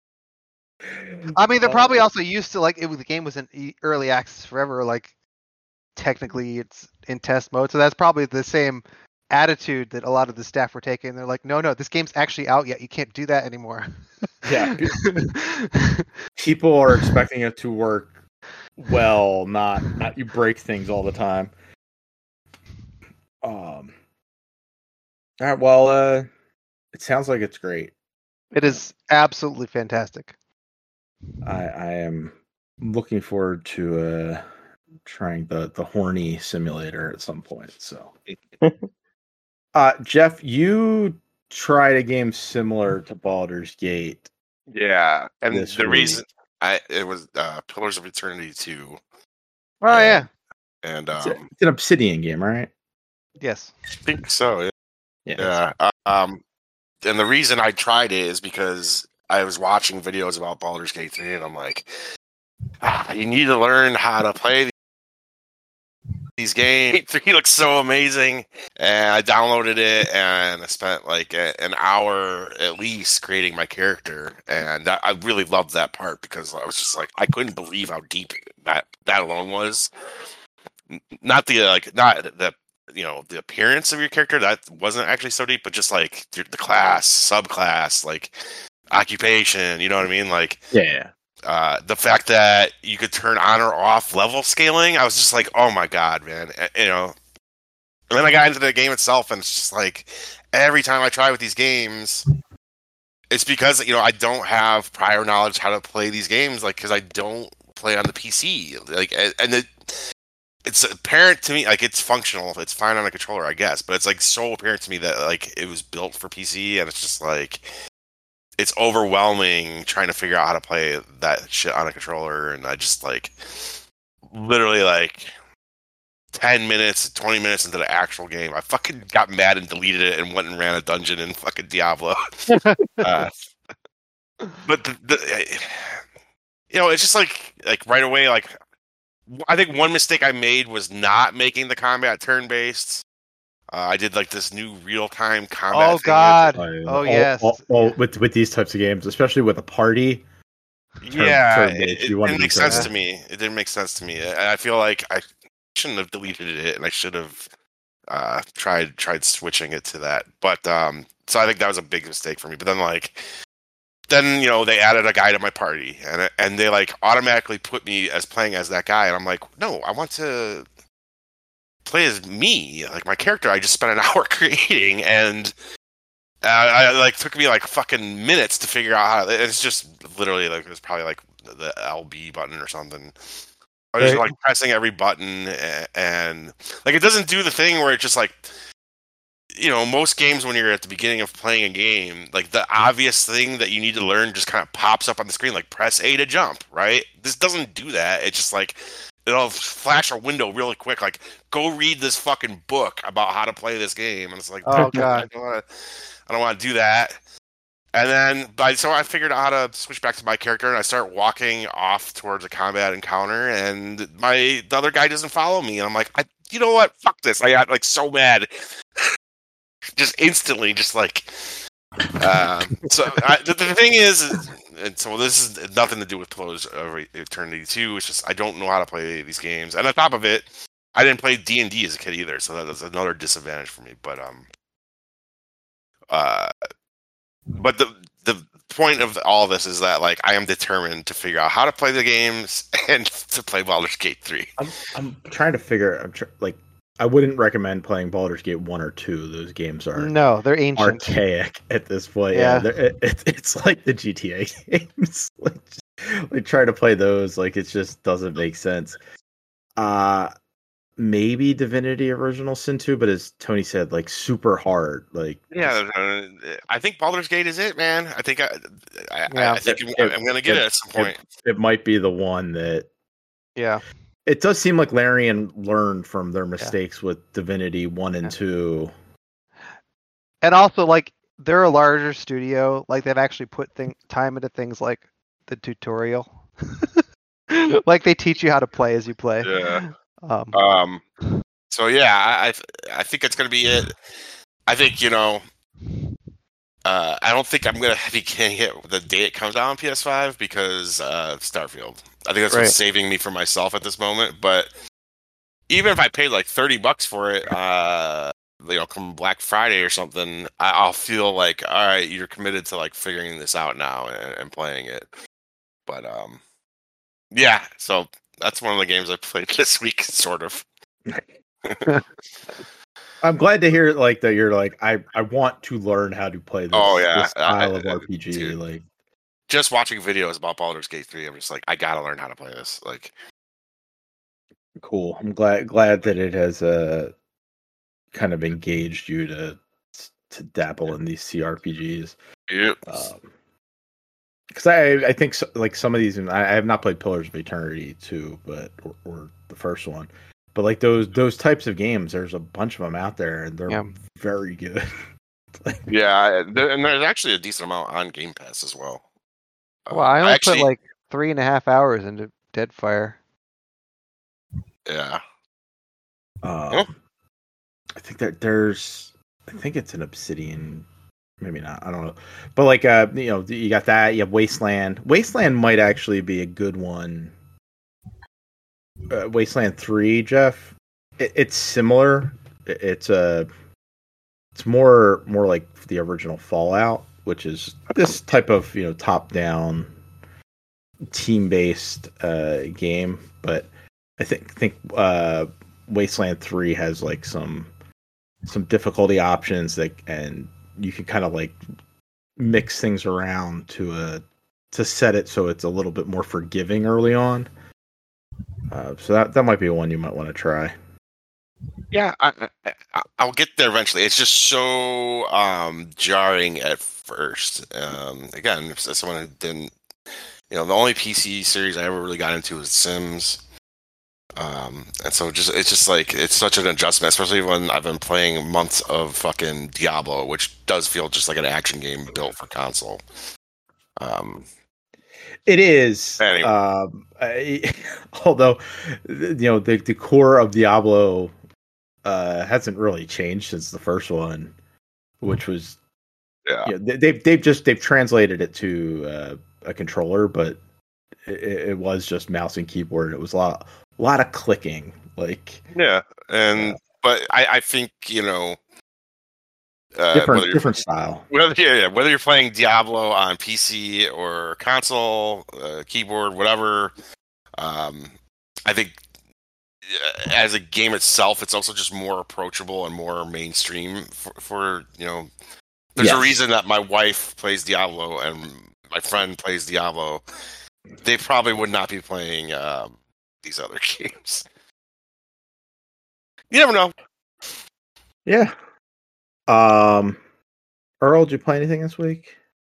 I mean, they're probably also used to the game was in early access forever. Technically, it's in test mode, so that's probably the same attitude that a lot of the staff were taking. They're like, no, this game's actually out yet. You can't do that anymore. Yeah, people are expecting it to work well, not you break things all the time. All right, well, it sounds like it's great. It is absolutely fantastic. I am looking forward to trying the horny simulator at some point. So, Jeff, you tried a game similar to Baldur's Gate. Yeah, and the reason it was Pillars of Eternity 2. Oh yeah, and it's an Obsidian game, right? Yes, I think so. Yeah. And the reason I tried it is because I was watching videos about Baldur's Gate 3, and I'm like, you need to learn how to play these games. 3 looks so amazing, and I downloaded it, and I spent an hour at least creating my character, and I really loved that part because I was just I couldn't believe how deep that alone was. Not the the appearance of your character, that wasn't actually so deep, but just the class, subclass, occupation, you know what I mean? The fact that you could turn on or off level scaling, I was just oh my god, man. And then I got into the game itself, and it's just every time I try with these games, it's because I don't have prior knowledge how to play these games, because I don't play on the PC, and it's apparent to me, it's functional, it's fine on a controller, I guess, but it's so apparent to me that it was built for PC, and it's just it's overwhelming trying to figure out how to play that shit on a controller, and I just like literally like 10 minutes, 20 minutes into the actual game, I fucking got mad and deleted it and went and ran a dungeon in fucking Diablo. But it's just like right away, like I think one mistake I made was not making the combat turn-based. I did like this new real-time combat. Oh God! Yes. With these types of games, especially with a party. It didn't make sense to me. It didn't make sense to me. I feel like I shouldn't have deleted it, and I should have tried switching it to that. But so I think that was a big mistake for me. But then they added a guy to my party, and they like automatically put me as playing as that guy, and I'm like, no, I want to play as me, like my character I just spent an hour creating, and I like took me like fucking minutes to figure out how. It's just literally like it was probably like the LB button or something. I was like pressing every button, and like it doesn't do the thing where it's just like. Most games when you're at the beginning of playing a game, like the obvious thing that you need to learn just kind of pops up on the screen, like press A to jump, right? This doesn't do that. It's just like, it'll flash a window really quick, like, go read this fucking book about how to play this game. And it's like, oh God, I don't want to do that. And then, so I figured out how to switch back to my character, and I start walking off towards a combat encounter, and the other guy doesn't follow me. And I'm like, you know what? Fuck this. I got like so mad. Just instantly, just like, so the thing is, and so this is nothing to do with Pillars of Eternity 2. It's just I don't know how to play these games, and on top of it, I didn't play D&D as a kid either, so that's another disadvantage for me. But the point of all this is that like I am determined to figure out how to play the games and to play Baldur's Gate 3. I'm trying to figure. I wouldn't recommend playing Baldur's Gate 1 or 2. Those games are they're ancient, archaic at this point. Yeah, it's like the GTA games. like try to play those, like it just doesn't make sense. Maybe Divinity Original Sin 2, but as Tony said, like super hard. Like I think Baldur's Gate is it, man. I think I think I'm gonna get it at some point. It might be the one that. Yeah. It does seem like Larian learned from their mistakes with Divinity 1 and 2. And also, like, they're a larger studio. Like, they've actually put time into things like the tutorial. Like, they teach you how to play as you play. Yeah. So, yeah, I think it's going to be it. I think, I don't think I'm going to be getting it the day it comes out on PS5 because Starfield. I think that's what's saving me from myself at this moment. But even if I paid like $30 for it, come Black Friday or something, I'll feel like, all right, you're committed to like figuring this out now and playing it. But yeah, so that's one of the games I played this week, sort of. I'm glad to hear like that you're like I want to learn how to play this, this style of RPG. Dude. Like just watching videos about Baldur's Gate 3, I'm just like I gotta learn how to play this. Like cool. I'm glad that it has kind of engaged you to dabble in these CRPGs. Yep. Because I think like some of these, I have not played Pillars of Eternity 2, but or the first one. But like those types of games, there's a bunch of them out there, and they're very good. Yeah, and there's actually a decent amount on Game Pass as well. Well, I only put like 3.5 hours into Deadfire. Yeah. I think I think it's an Obsidian. Maybe not. I don't know. But like, you got that. You have Wasteland. Wasteland might actually be a good one. Wasteland 3, Jeff. It's similar. It's more like the original Fallout, which is this type of top-down team-based game. But I think Wasteland 3 has like some difficulty options and you can kind of like mix things around to set it so it's a little bit more forgiving early on. So that might be one you might want to try. Yeah, I'll get there eventually. It's just so jarring at first. Again, as someone who didn't, the only PC series I ever really got into was Sims. And so it's just like it's such an adjustment, especially when I've been playing months of fucking Diablo, which does feel just like an action game built for console. It is. Anyway. Although, the core of Diablo hasn't really changed since the first one, which was they've translated it to a controller, but it was just mouse and keyboard. It was a lot of clicking, like but I think different style. Whether you're playing Diablo on PC or console, keyboard, whatever, I think as a game itself, it's also just more approachable and more mainstream for There's a reason that my wife plays Diablo and my friend plays Diablo. They probably would not be playing these other games. You never know. Yeah. Earl, did you play anything this week?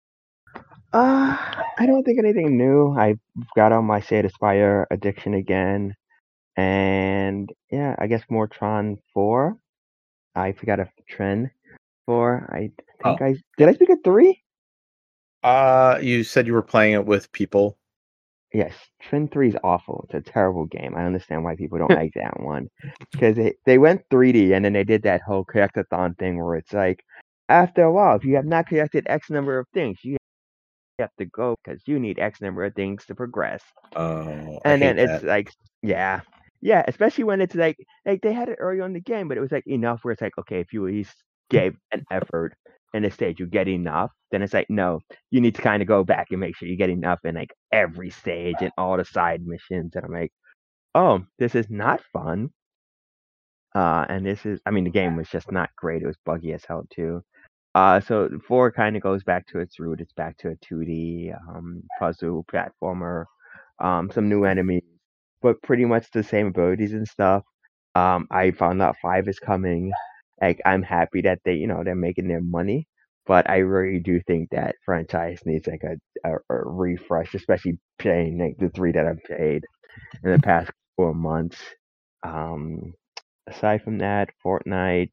I don't think anything new. I got on my Satisfyer addiction again, and yeah, I guess more Tron 4. I forgot a Tren 4. I think did I speak of 3? You said you were playing it with people. Yes, Tren 3 is awful. It's a terrible game. I understand why people don't like that one, because they went 3D and then they did that whole collectathon thing where it's like, after a while, if you have not collected X number of things, you have to go because you need X number of things to progress. Oh, and then it's like, yeah, especially when it's like they had it early on in the game, but it was like enough where it's like, okay, if you at least gave an effort in the stage, you get enough. Then it's like, no, you need to kind of go back and make sure you get enough in like every stage and all the side missions. And I'm like, oh, this is not fun. And this is, I mean, the game was just not great. It was buggy as hell too. So 4 kind of goes back to its root. It's back to a 2D puzzle platformer, some new enemies, but pretty much the same abilities and stuff. I found out 5 is coming. Like, I'm happy that they're making their money, but I really do think that franchise needs like a refresh, especially playing like the 3 that I've played in the past 4 months. Aside from that, Fortnite,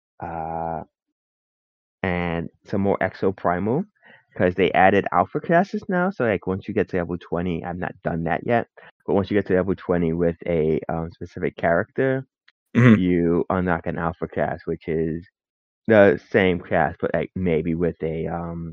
and some more Exoprimal, because they added alpha classes now. So like once you get to level 20, I've not done that yet, but once you get to level 20 with a specific character, you unlock an alpha class, which is the same class, but like maybe with a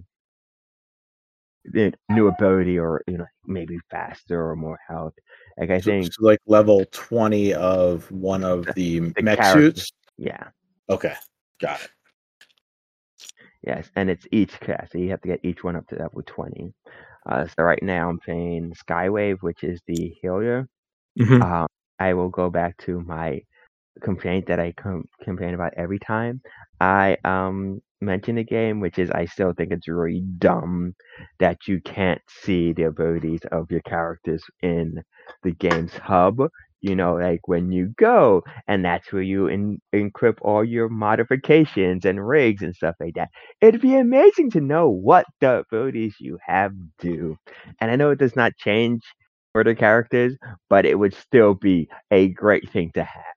new ability, or maybe faster or more health. Like I think so like level 20 of one of the mech suits. Yeah. Okay, got it. Yes, and it's each class, so you have to get each one up to level 20. So right now I'm playing Skywave, which is the healer. I will go back to my complaint that I complain about every time I mention the game, which is I still think it's really dumb that you can't see the abilities of your characters in the game's hub. Like when you go, and that's where you encrypt all your modifications and rigs and stuff like that. It'd be amazing to know what the abilities you have do. And I know it does not change for the characters, but it would still be a great thing to have.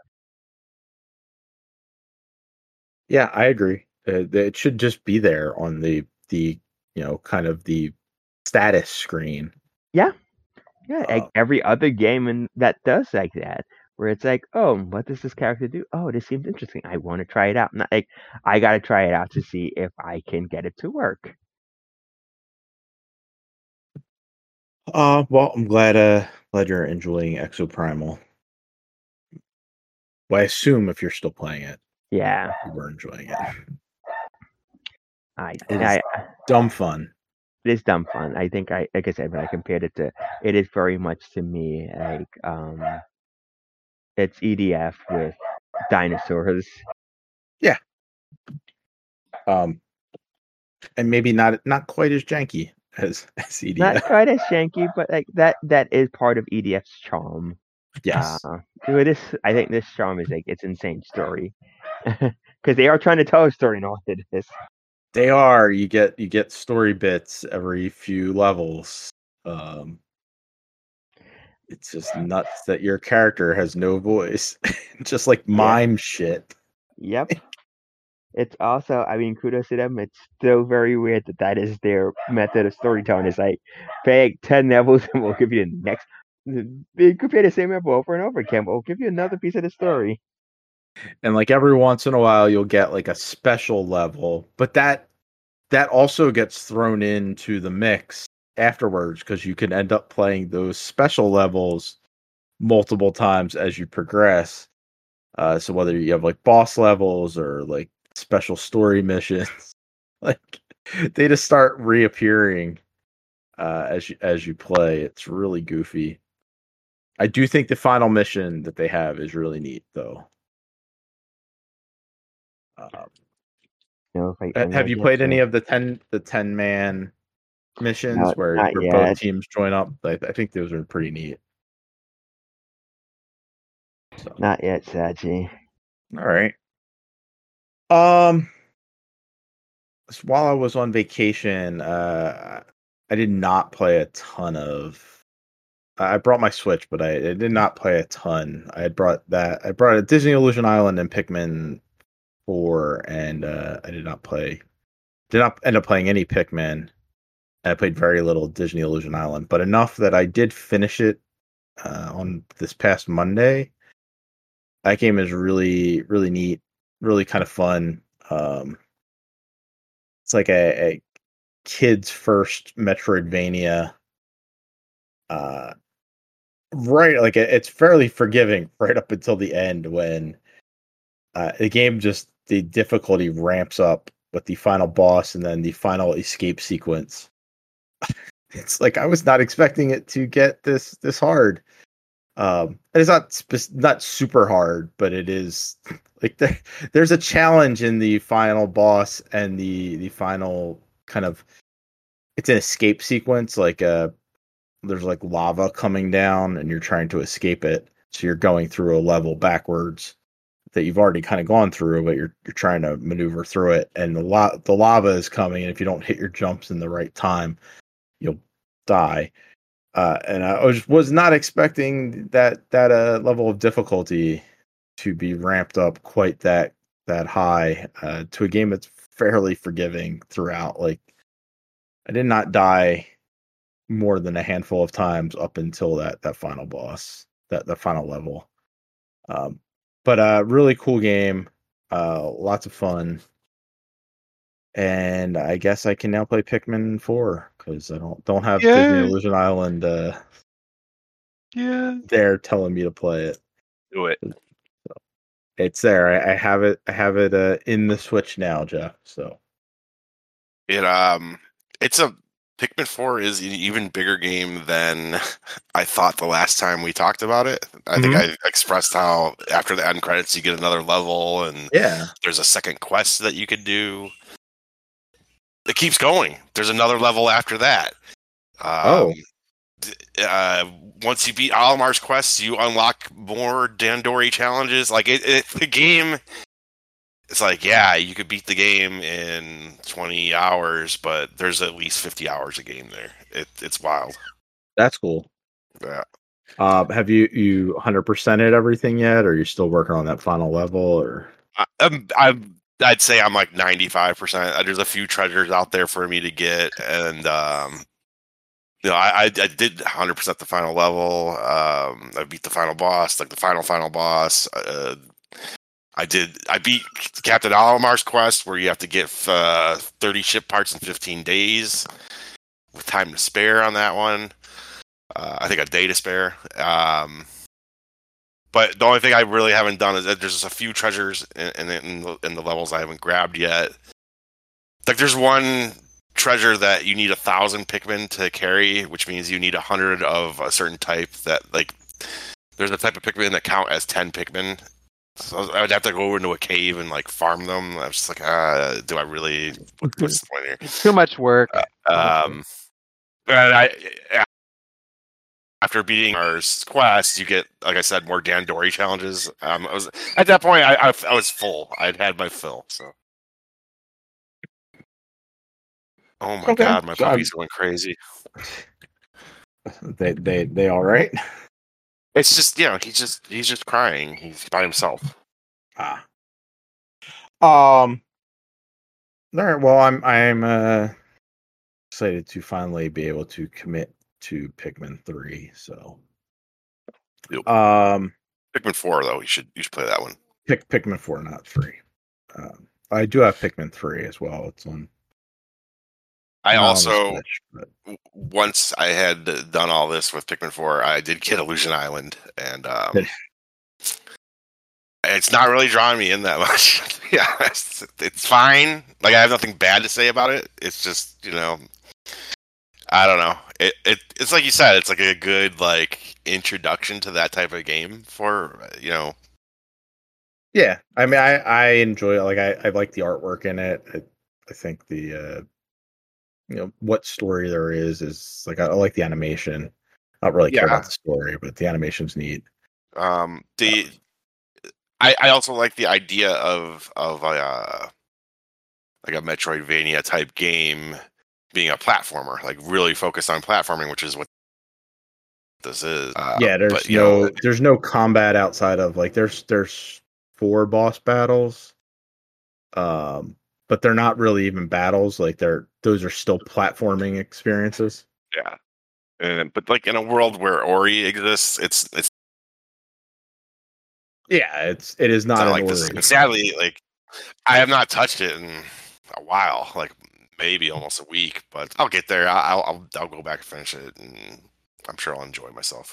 Yeah, I agree. It should just be there on the kind of the status screen. Yeah. Like every other game that does like that, where it's like, oh, what does this character do? Oh, this seems interesting. I want to try it out. Not like I gotta try it out to see if I can get it to work. Well, I'm glad you're enjoying Exoprimal. Well, I assume if you're still playing it, yeah, you were enjoying it. It's dumb fun. It is dumb fun. I think like I said, when I compared it to, it is very much to me like it's EDF with dinosaurs. Yeah. And maybe not quite as janky as EDF. Not quite as janky, but like that is part of EDF's charm. Yes. But I think this charm is like its insane story, because they are trying to tell a story in all of this. They are. You get story bits every few levels. It's just nuts that your character has no voice, just like mime shit. Yep. It's also, I mean, kudos to them. It's still very weird that is their method of storytelling. It's like, pay 10 levels and we'll give you the next. They could pay the same level over and over again, but we'll give you another piece of the story. And like every once in a while, you'll get like a special level, but that also gets thrown into the mix afterwards because you can end up playing those special levels multiple times as you progress. So whether you have like boss levels or like special story missions, like they just start reappearing as you play. It's really goofy. I do think the final mission that they have is really neat, though. Have you played any of the 10 man missions where both teams join up? I think those are pretty neat. So. Not yet, Sachi. All right. While I was on vacation, I did not play a ton of. I brought my Switch, but I did not play a ton. I brought a Disney Illusion Island and Pikmin 4, and I did not end up playing any Pikmin. I played very little Disney Illusion Island, but enough that I did finish it on this past Monday. That game is really, really neat, really kind of fun. It's like a kid's first Metroidvania. Right, like it's fairly forgiving right up until the end when the game the difficulty ramps up with the final boss and then the final escape sequence. It's like I was not expecting it to get this hard. It's not super hard, but it is like there's a challenge in the final boss and the final kind of it's an escape sequence. Like there's like lava coming down and you're trying to escape it, so you're going through a level backwards that you've already kind of gone through, but you're trying to maneuver through it, and the lava is coming, and if you don't hit your jumps in the right time, you'll die. And I was not expecting that level of difficulty to be ramped up quite that high to a game that's fairly forgiving throughout. Like I did not die more than a handful of times up until that final boss, that final level. But really cool game, lots of fun. And I guess I can now play Pikmin 4 because I don't have Disney Illusion Island there telling me to play it. Do it. So it's there. I have it. I have it in the Switch now, Jeff. So it's a Pikmin 4 is an even bigger game than I thought the last time we talked about it. I think I expressed how after the end credits you get another level and there's a second quest that you could do. It keeps going. There's another level after that. Once you beat Olimar's quests, you unlock more Dandori challenges. Like the game, it's like, you could beat the game in 20 hours, but there's at least 50 hours of game there. It's wild. That's cool. Yeah. Have you 100%ed everything yet, or are you still working on that final level? Or I'd say I'm like 95%. There's a few treasures out there for me to get, and I did 100% the final level. I beat the final boss, like the final boss. I beat Captain Olimar's quest, where you have to get 30 ship parts in 15 days, with time to spare on that one. I think a day to spare. But the only thing I really haven't done is that there's just a few treasures in the levels I haven't grabbed yet. Like there's one treasure that you need 1,000 Pikmin to carry, which means you need 100 of a certain type. That like there's a type of Pikmin that count as 10 Pikmin. So I would have to go into a cave and like farm them. I was just like, do I really? What's the point here? It's too much work. And after beating our quest, you get, like I said, more Dandori challenges. I was at that point, I was full. I'd had my fill. So, oh my god, my puppy's going crazy. They all right? It's just he's just crying. He's by himself. All right. Well, I'm excited to finally be able to commit to Pikmin 3. So, Yep. Pikmin 4 though, you should play that one. Pikmin 4, not 3. I do have Pikmin 3 as well. It's on. I also, Switch, but... once I had done all this with Pikmin 4, I did get Illusion Island, and it's not really drawing me in that much. Yeah, it's fine. Like, I have nothing bad to say about it. It's just, I don't know. It's like you said. It's like a good introduction to that type of game for Yeah, I mean, I enjoy it. Like, I like the artwork in it. I think the what story there is like, I like the animation. I don't really care about the story, but the animation's neat. I also like the idea of a Metroidvania type game being a platformer, like really focused on platforming, which is what this is. There's no combat outside of there's 4 boss battles, but they're not really even battles. Like those are still platforming experiences. Yeah, but in a world where Ori exists, it's it is not like this. And sadly, I have not touched it in a while, maybe almost a week, but I'll get there. I'll go back and finish it, and I'm sure I'll enjoy myself.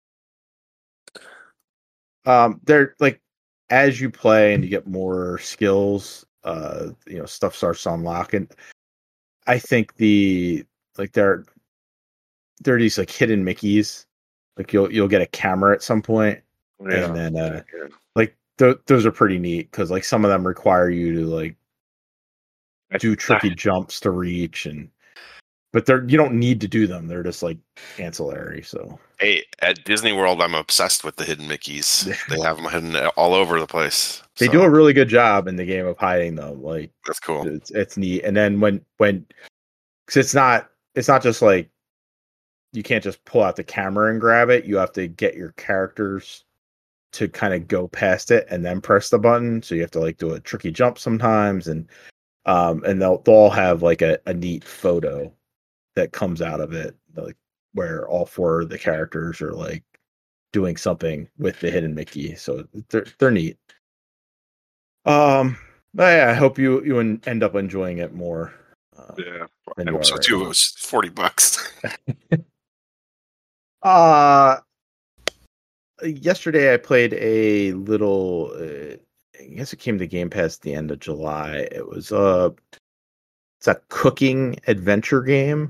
They're as you play and you get more skills, stuff starts to unlock, and I think there are these hidden Mickeys. You'll get a camera at some point, and then those are pretty neat because some of them require you to do tricky jumps to reach, but you don't need to do them. They're just ancillary. So hey, at Disney World, I'm obsessed with the hidden Mickeys. They have them hidden all over the place. They do a really good job in the game of hiding them. That's cool. It's neat. And then when cause it's not just you can't just pull out the camera and grab it. You have to get your characters to kind of go past it and then press the button. So you have to do a tricky jump sometimes, and they'll all have a neat photo that comes out of it, where all 4 of the characters are doing something with the hidden Mickey. So they're neat. But yeah, I hope you end up enjoying it more. Yeah, I hope so too. It was $40. Yesterday I played a little. I guess it came to Game Pass at the end of July. It was it's a cooking adventure game.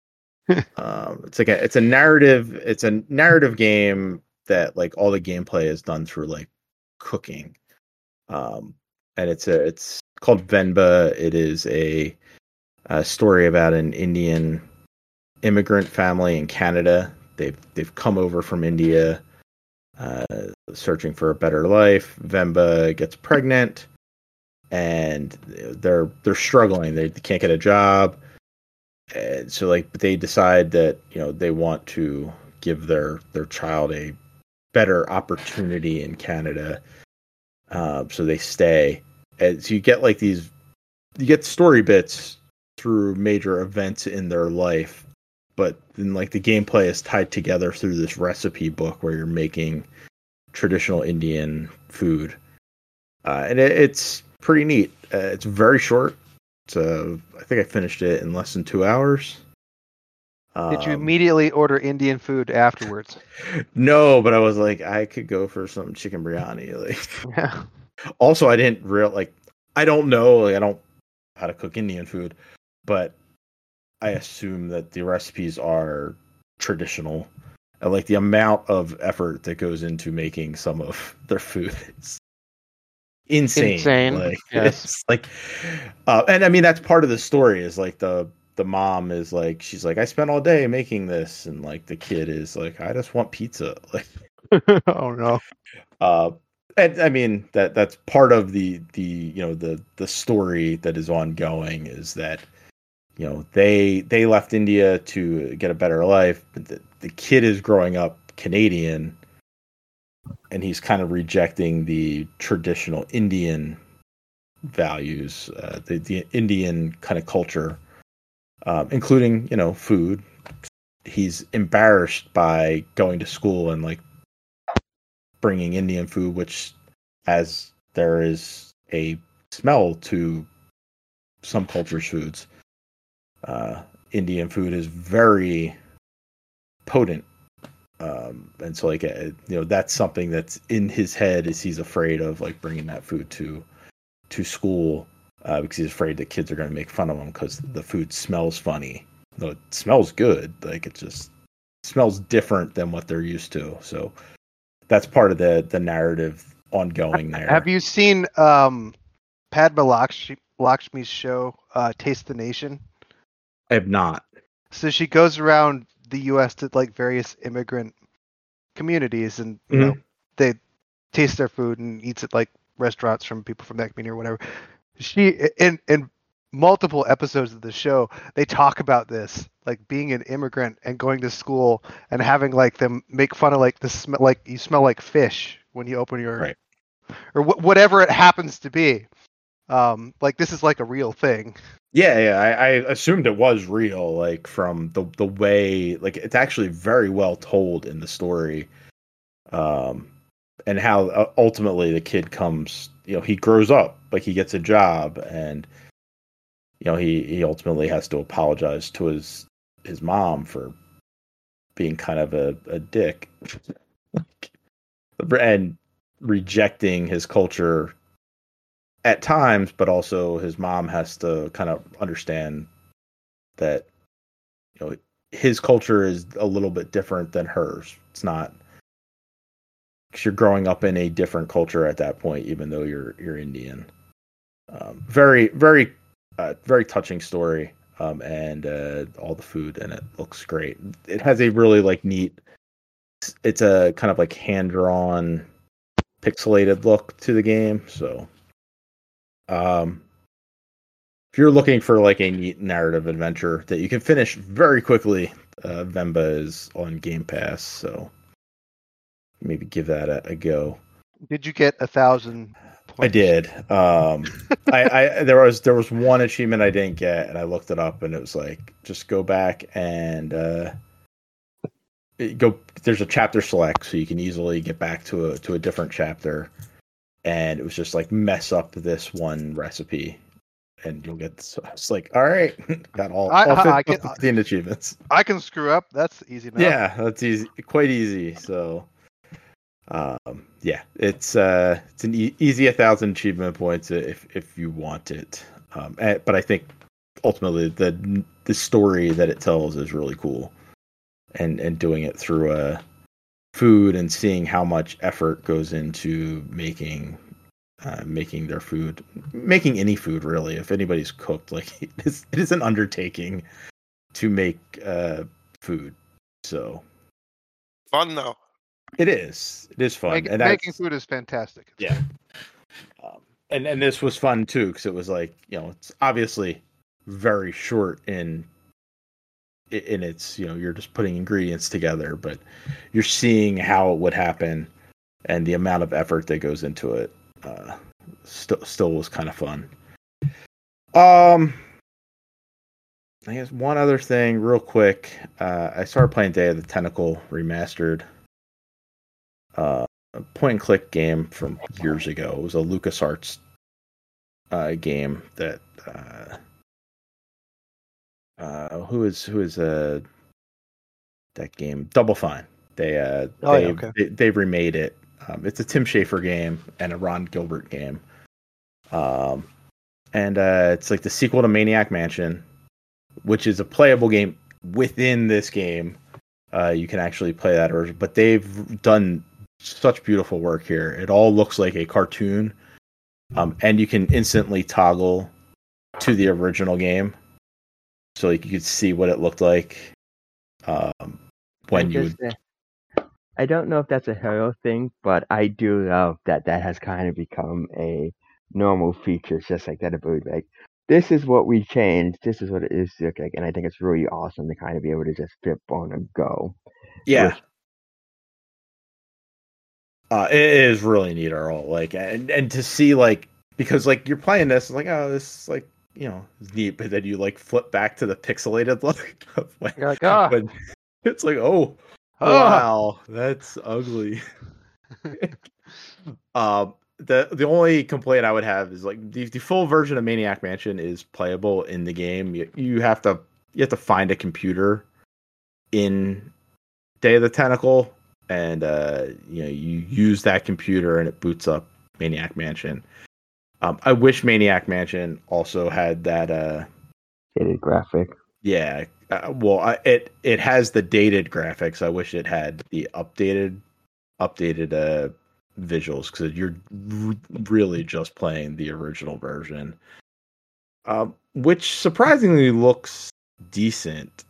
It's a narrative game that all the gameplay is done through cooking. And it's called Venba. It is a story about an Indian immigrant family in Canada. They've come over from India, searching for a better life. Venba gets pregnant, and they're struggling. They can't get a job, and so they decide that they want to give their child a better opportunity in Canada. So they stay, and so you get you get story bits through major events in their life, but then the gameplay is tied together through this recipe book where you're making traditional Indian food, and it's pretty neat. It's very short. So I think I finished it in less than 2 hours. Did you immediately order Indian food afterwards? No, but I was I could go for some chicken biryani. Yeah. Also, I didn't I don't know. I don't know how to cook Indian food, but I assume that the recipes are traditional. And the amount of effort that goes into making some of their food is insane. Yes. And I mean, that's part of the story is the the mom is like, she's like, I spent all day making this, and like the kid is like, I just want pizza. Like, Oh no. And I mean that's part of the the story that is ongoing is that they left India to get a better life, but the kid is growing up Canadian, and he's kind of rejecting the traditional Indian values, the Indian kind of culture, including food. He's embarrassed by going to school and like bringing Indian food, which, as there is a smell to some cultures' foods, Indian food is very potent, and so like that's something that's in his head, is he's afraid of like bringing that food to school, because he's afraid that kids are going to make fun of him because the food smells funny. Though it smells good, like it just smells different than what they're used to. So that's part of the narrative ongoing there. Have you seen Padma Lakshmi's show, Taste the Nation? I have not. So she goes around the U.S. to like various immigrant communities, and you know, they taste their food and eats at like restaurants from people from that community or whatever. She in multiple episodes of the show, they talk about this, like being an immigrant and going to school and having like them make fun of like the smell, like you smell like fish when you open your right, or whatever it happens to be. Like this is like a real thing. Yeah, I assumed it was real, like from the way, like it's actually very well told in the story, and how ultimately the kid comes, he grows up, like he gets a job, and he ultimately has to apologize to his mom for being kind of a dick, and rejecting his culture at times, but also his mom has to kind of understand that his culture is a little bit different than hers. It's not, because you're growing up in a different culture at that point, even though you're Indian. Very very very touching story, and all the food in it looks great. It has a really like neat, it's a kind of like hand drawn pixelated look to the game, so if you're looking for like a neat narrative adventure that you can finish very quickly, Vemba is on Game Pass, so maybe give that a go. Did you get 1,000 points? I did. I there was one achievement I didn't get, and I looked it up, and it was like, just go back and go. There's a chapter select, so you can easily get back to a different chapter. And it was just like, mess up this one recipe, and you'll get. So it's like, all right, got all 15 achievements. I can screw up. That's easy enough. Yeah, that's easy, quite easy. So, yeah, it's an easy 1,000 achievement points if you want it. But I think ultimately the story that it tells is really cool, and doing it through food and seeing how much effort goes into making their food, making any food really. If anybody's cooked, like it is an undertaking to make food. So fun though. It is fun. Making food is fantastic. Yeah. And this was fun too, because it was like, it's obviously very short in its, you're just putting ingredients together, but you're seeing how it would happen, and the amount of effort that goes into it still was kind of fun. I guess one other thing real quick, I started playing Day of the Tentacle Remastered, a point and click game from years ago. It was a LucasArts game that who is that game? Double Fine. They remade it. It's a Tim Schafer game and a Ron Gilbert game. And it's like the sequel to Maniac Mansion, which is a playable game within this game. You can actually play that version, but they've done such beautiful work here. It all looks like a cartoon, and you can instantly toggle to the original game. so like you could see what it looked like when you would. I don't know if that's a Halo thing, but I do love that has kind of become a normal feature. It's just like that ability, like this is what we changed, this is what it is to look like, and I think it's really awesome to kind of be able to just flip on and go. Yeah. It is really neat, Earl. Like, and to see like, because like you're playing this, like, oh, this is like, you know, neat, but then you like flip back to the pixelated look of when, You're like, ah, when it's like, oh, ah. wow, that's ugly. The only complaint I would have is like the full version of Maniac Mansion is playable in the game. You have to find a computer in Day of the Tentacle, and you know, you use that computer and it boots up Maniac Mansion. I wish Maniac Mansion also had that dated graphic. Yeah, it has the dated graphics. I wish it had the updated visuals, because you're really just playing the original version, which surprisingly looks decent.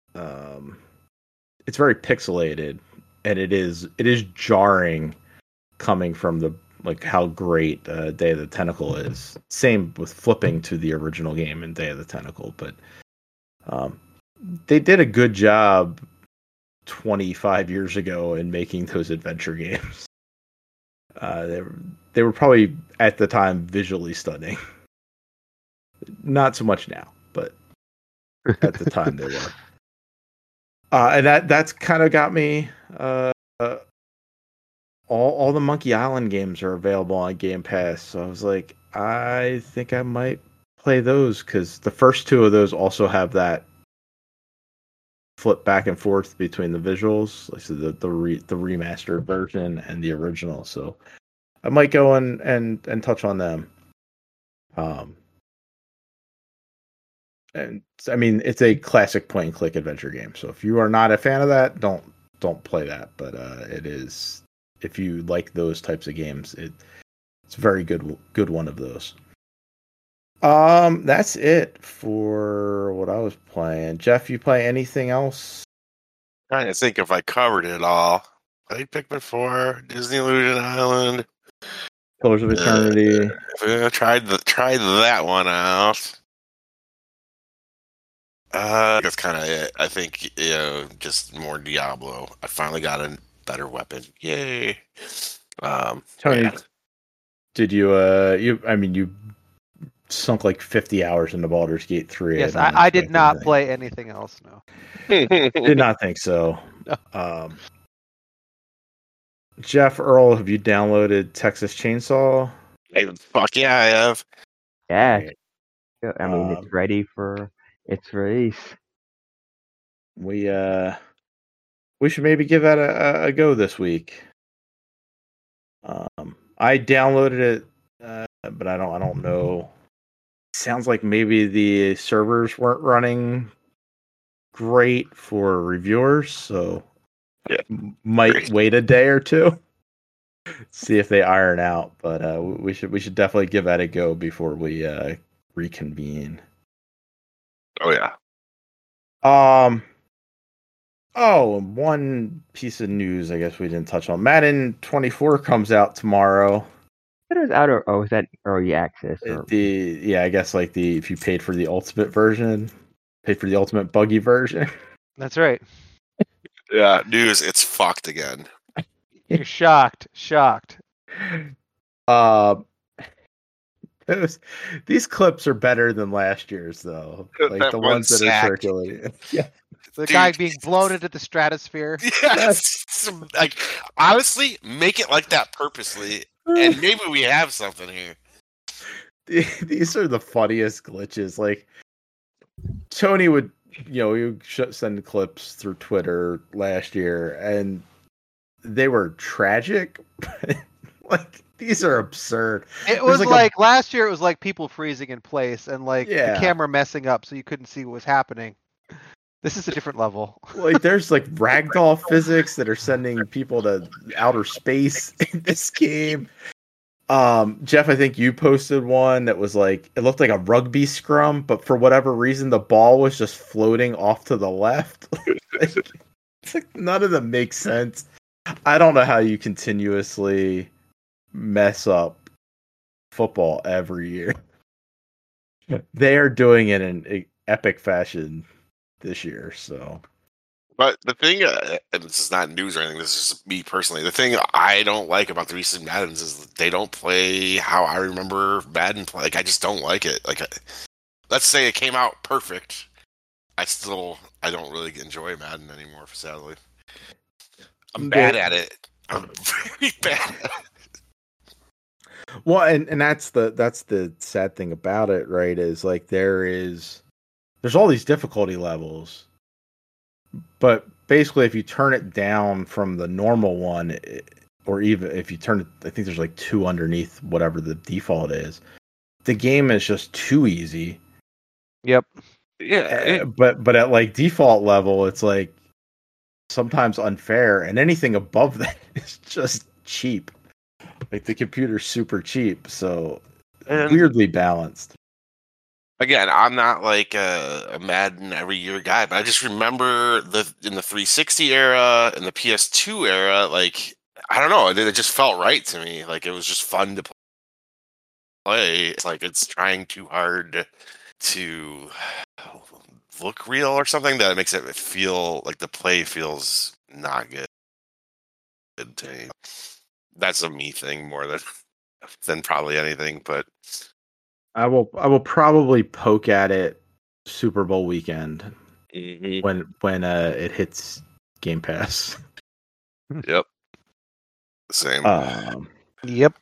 It's very pixelated, and it is jarring coming from the like how great Day of the Tentacle is. Same with flipping to the original game in Day of the Tentacle, but they did a good job 25 years ago in making those adventure games. They were probably at the time visually stunning. Not so much now, but at the time they were. And that's kind of got me. All the Monkey Island games are available on Game Pass, so I was like, I think I might play those, because the first two of those also have that flip back and forth between the visuals, like so the remastered version and the original. So I might go and touch on them. And I mean, it's a classic point and click adventure game. So if you are not a fan of that, don't play that. But it is, if you like those types of games, it's a very good one of those. That's it for what I was playing. Jeff, you play anything else? Trying to think if I covered it all. Played Pikmin 4, Disney Illusion Island, Pillars of Eternity. Tried that one out. That's kind of it. I think, you know, just more Diablo. I finally got a better weapon. Yay! Tony, yeah. did you sunk like 50 hours into Baldur's Gate 3. Yes, I did not play anything else. No, did not think so. No. Jeff, Earl, have you downloaded Texas Chainsaw? Hey, fuck yeah, I have. Yeah, I mean, it's ready for its release. We should maybe give that a go this week. I downloaded it, but I don't know. Sounds like maybe the servers weren't running great for reviewers, so might wait a day or two, see if they iron out. But we should definitely give that a go before we reconvene. Oh yeah. Oh, one piece of news I guess we didn't touch on. Madden 24 comes out tomorrow. It was out, or is that early access? I guess like if you paid for the ultimate version, paid for the ultimate buggy version. That's right. Yeah, news. It's fucked again. You're shocked. These clips are better than last year's, though. Like that the ones that sack. are circulating. Yeah. The guy being blown into the stratosphere. Yes. Like, honestly, make it like that purposely, and maybe we have something here. These are the funniest glitches. Like, Tony would, he would send clips through Twitter last year, and they were tragic. Like, these are absurd. It was like last year, it was like people freezing in place and like the camera messing up so you couldn't see what was happening. This is a different level. Like, there's like ragdoll physics that are sending people to outer space in this game. Jeff, I think you posted one that was like it looked like a rugby scrum, but for whatever reason, the ball was just floating off to the left. It's like none of them make sense. I don't know how you continuously mess up football every year. They are doing it in epic fashion this year, so. But the thing, and this is not news or anything, this is just me personally. The thing I don't like about the recent Maddens is they don't play how I remember Madden play. Like, I just don't like it. Like, let's say it came out perfect. I don't really enjoy Madden anymore, sadly. I'm bad at it. I'm very bad at it. Well, and that's the sad thing about it, right? Is like there's all these difficulty levels, but basically, if you turn it down from the normal one, or even if you turn it, I think there's like 2 underneath whatever the default is. The game is just too easy. Yep. Yeah. But at like default level, it's like sometimes unfair, and anything above that is just cheap. Like the computer's super cheap, so weirdly balanced. Again, I'm not like a Madden every year guy, but I just remember in the 360 era and the PS2 era, like I don't know, it just felt right to me. Like it was just fun to play. It's like it's trying too hard to look real or something that makes it feel like the play feels not good to me. That's a me thing more than probably anything, but I will probably poke at it Super Bowl weekend when it hits Game Pass. Yep. Same. Yep.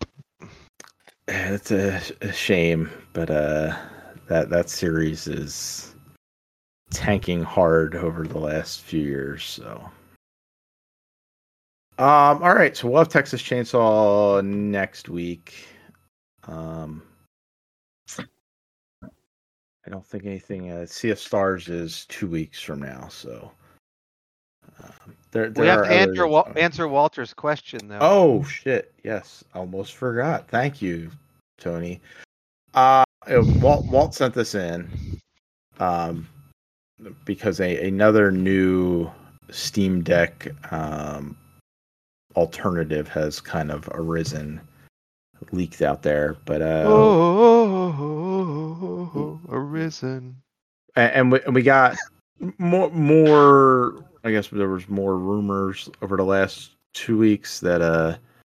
It's a shame, but that series is tanking hard over the last few years. So, all right. So we'll have Texas Chainsaw next week. I don't think anything. Sea of Stars is 2 weeks from now, so there We have are to answer Walter's question though. Oh shit! Yes, almost forgot. Thank you, Tony. Walt sent this in, because another new Steam Deck alternative has kind of arisen, leaked out there. But arisen. And we got more. I guess there was more rumors over the last 2 weeks that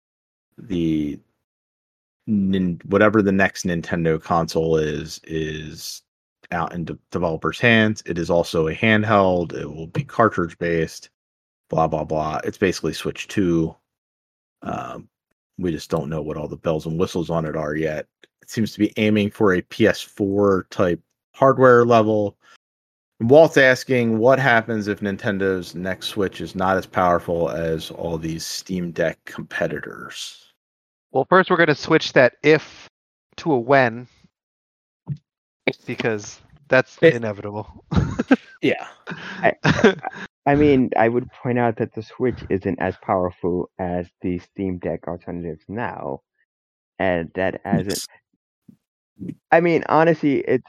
whatever the next Nintendo console is out in developers' hands. It is also a handheld. It will be cartridge based. Blah blah blah. It's basically Switch 2. We just don't know what all the bells and whistles on it are yet. It seems to be aiming for a PS4 type hardware level. Walt's asking, what happens if Nintendo's next Switch is not as powerful as all these Steam Deck competitors? Well, first we're going to switch that if to a when, because that's inevitable. Yeah. I mean, I would point out that the Switch isn't as powerful as the Steam Deck alternatives now, and that hasn't. I mean, honestly, it's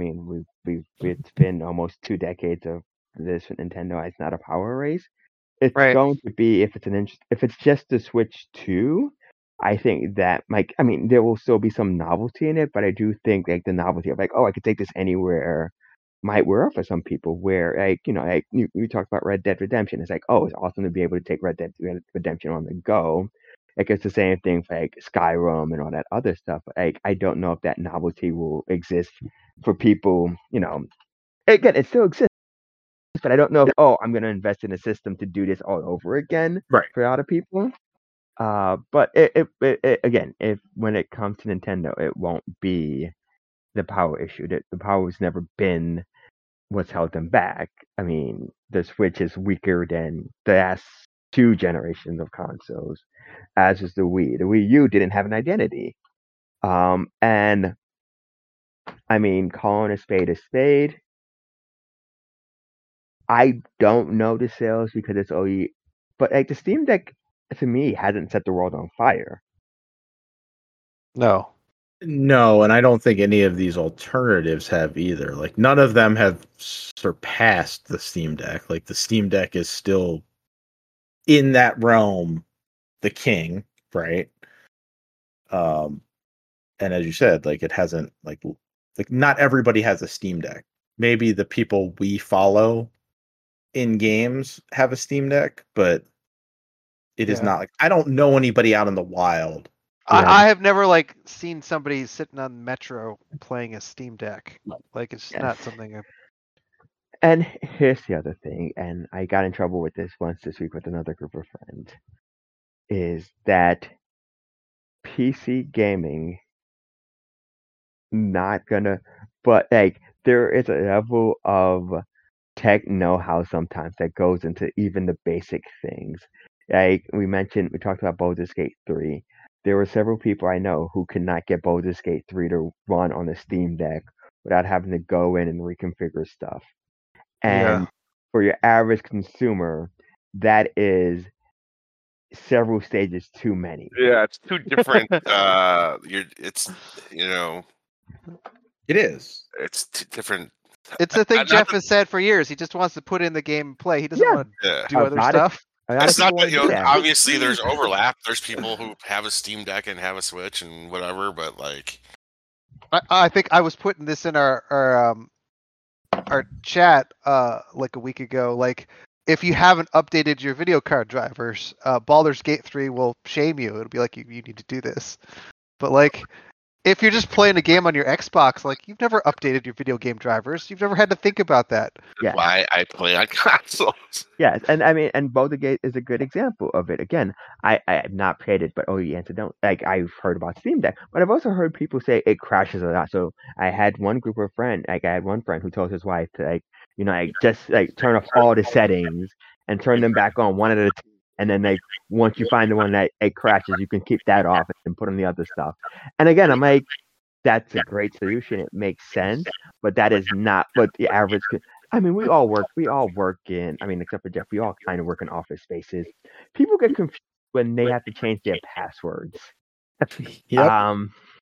been almost 2 decades of this with Nintendo. It's not a power race. It's Right. going to be if it's just the Switch 2. I think that there will still be some novelty in it, but I do think like the novelty of like, oh, I could take this anywhere might wear off for some people. Where like you talked about Red Dead Redemption. It's like, oh, it's awesome to be able to take Red Dead Redemption on the go. Like it's the same thing for like Skyrim and all that other stuff. Like I don't know if that novelty will exist for people. Again, it still exists, but I don't know if I'm going to invest in a system to do this all over again. Right. For other people. But it again, if when it comes to Nintendo, it won't be the power issue. The power has never been what's held them back. I mean, the Switch is weaker than the last 2 generations of consoles, as is the Wii. The Wii U didn't have an identity. And I mean, calling a spade. I don't know the sales because it's only, but like the Steam Deck to me hasn't set the world on fire. No. No, and I don't think any of these alternatives have either. Like none of them have surpassed the Steam Deck. Like the Steam Deck is still in that realm, the king, right? And as you said, like it hasn't like not everybody has a Steam Deck. Maybe the people we follow in games have a Steam Deck, but it is not like I don't know anybody out in the wild. I have never like seen somebody sitting on Metro playing a Steam Deck. Like it's not something. And here's the other thing, and I got in trouble with this once this week with another group of friends, is that PC gaming not gonna, but like there is a level of tech know-how sometimes that goes into even the basic things. Like we talked about Baldur's Gate 3. There were several people I know who could not get Baldur's Gate 3 to run on the Steam Deck without having to go in and reconfigure stuff. And for your average consumer, that is several stages too many. Yeah, it's two different. It is. It's two different. It's the thing Jeff has said for years. He just wants to put in the game and play. He doesn't want to do other stuff. It's not that obviously there's overlap. There's people who have a Steam Deck and have a Switch and whatever, but like, I think I was putting this in our chat like a week ago. Like, if you haven't updated your video card drivers, Baldur's Gate 3 will shame you. It'll be like you need to do this. But like, if you're just playing a game on your Xbox, like you've never updated your video game drivers, you've never had to think about that. Yeah. Why I play on consoles. Yes, and I mean, and Baldur's Gate is a good example of it. Again, I have not played it, but don't like I've heard about Steam Deck, but I've also heard people say it crashes a lot. So I had one group of friends, like I had one friend who told his wife to just turn off all the settings and turn them back on one at a time. And then once you find the one that it crashes, you can keep that off and put on the other stuff. And again, I'm like, that's a great solution. It makes sense, but that is not what the average. I mean, we all work in. I mean, except for Jeff, we all kind of work in office spaces. People get confused when they have to change their passwords. Yep.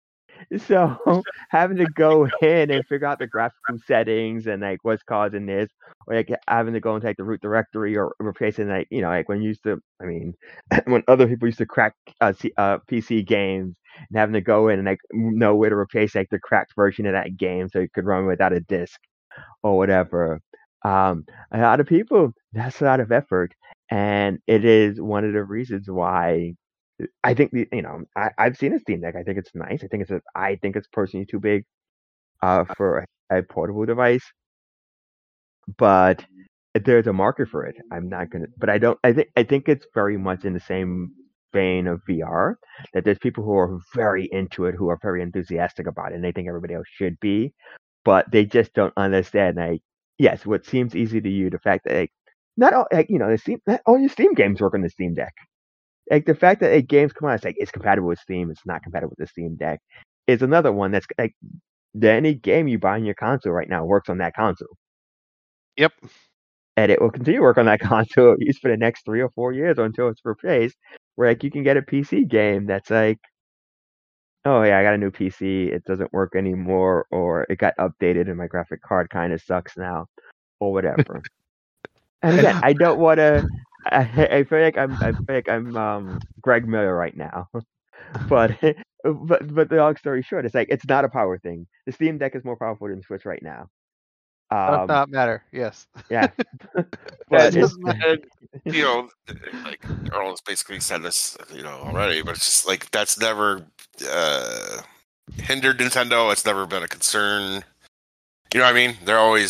So having to go in and figure out the graphical settings and like what's causing this, or like having to go and take the root directory or replacing when you used to, I mean, when other people used to crack PC games and having to go in and like know where to replace like the cracked version of that game so it could run without a disk or whatever. A lot of people, that's a lot of effort, and it is one of the reasons why. I think I've seen a Steam Deck. I think it's nice. I think it's personally too big for a portable device. But there's a market for it. I'm not gonna. But I don't. I think it's very much in the same vein of VR. That there's people who are very into it, who are very enthusiastic about it, and they think everybody else should be, but they just don't understand. Like, yes, what seems easy to you, the fact that not all not all your Steam games work on the Steam Deck. Like the fact that games come out, it's like it's compatible with Steam, it's not compatible with the Steam Deck, is another one that's like any game you buy on your console right now works on that console. Yep. And it will continue to work on that console at least for the next 3 or 4 years until it's replaced. Where like you can get a PC game that's like, oh yeah, I got a new PC, it doesn't work anymore, or it got updated and my graphic card kind of sucks now, or whatever. And again, I don't want to. I feel like I'm Greg Miller right now, but the long story short, it's like it's not a power thing. The Steam Deck is more powerful than Switch right now. Does not matter. Yes. Yeah. But like Earl's basically said this, already, but it's just like that's never hindered Nintendo. It's never been a concern. You know what I mean? They're always.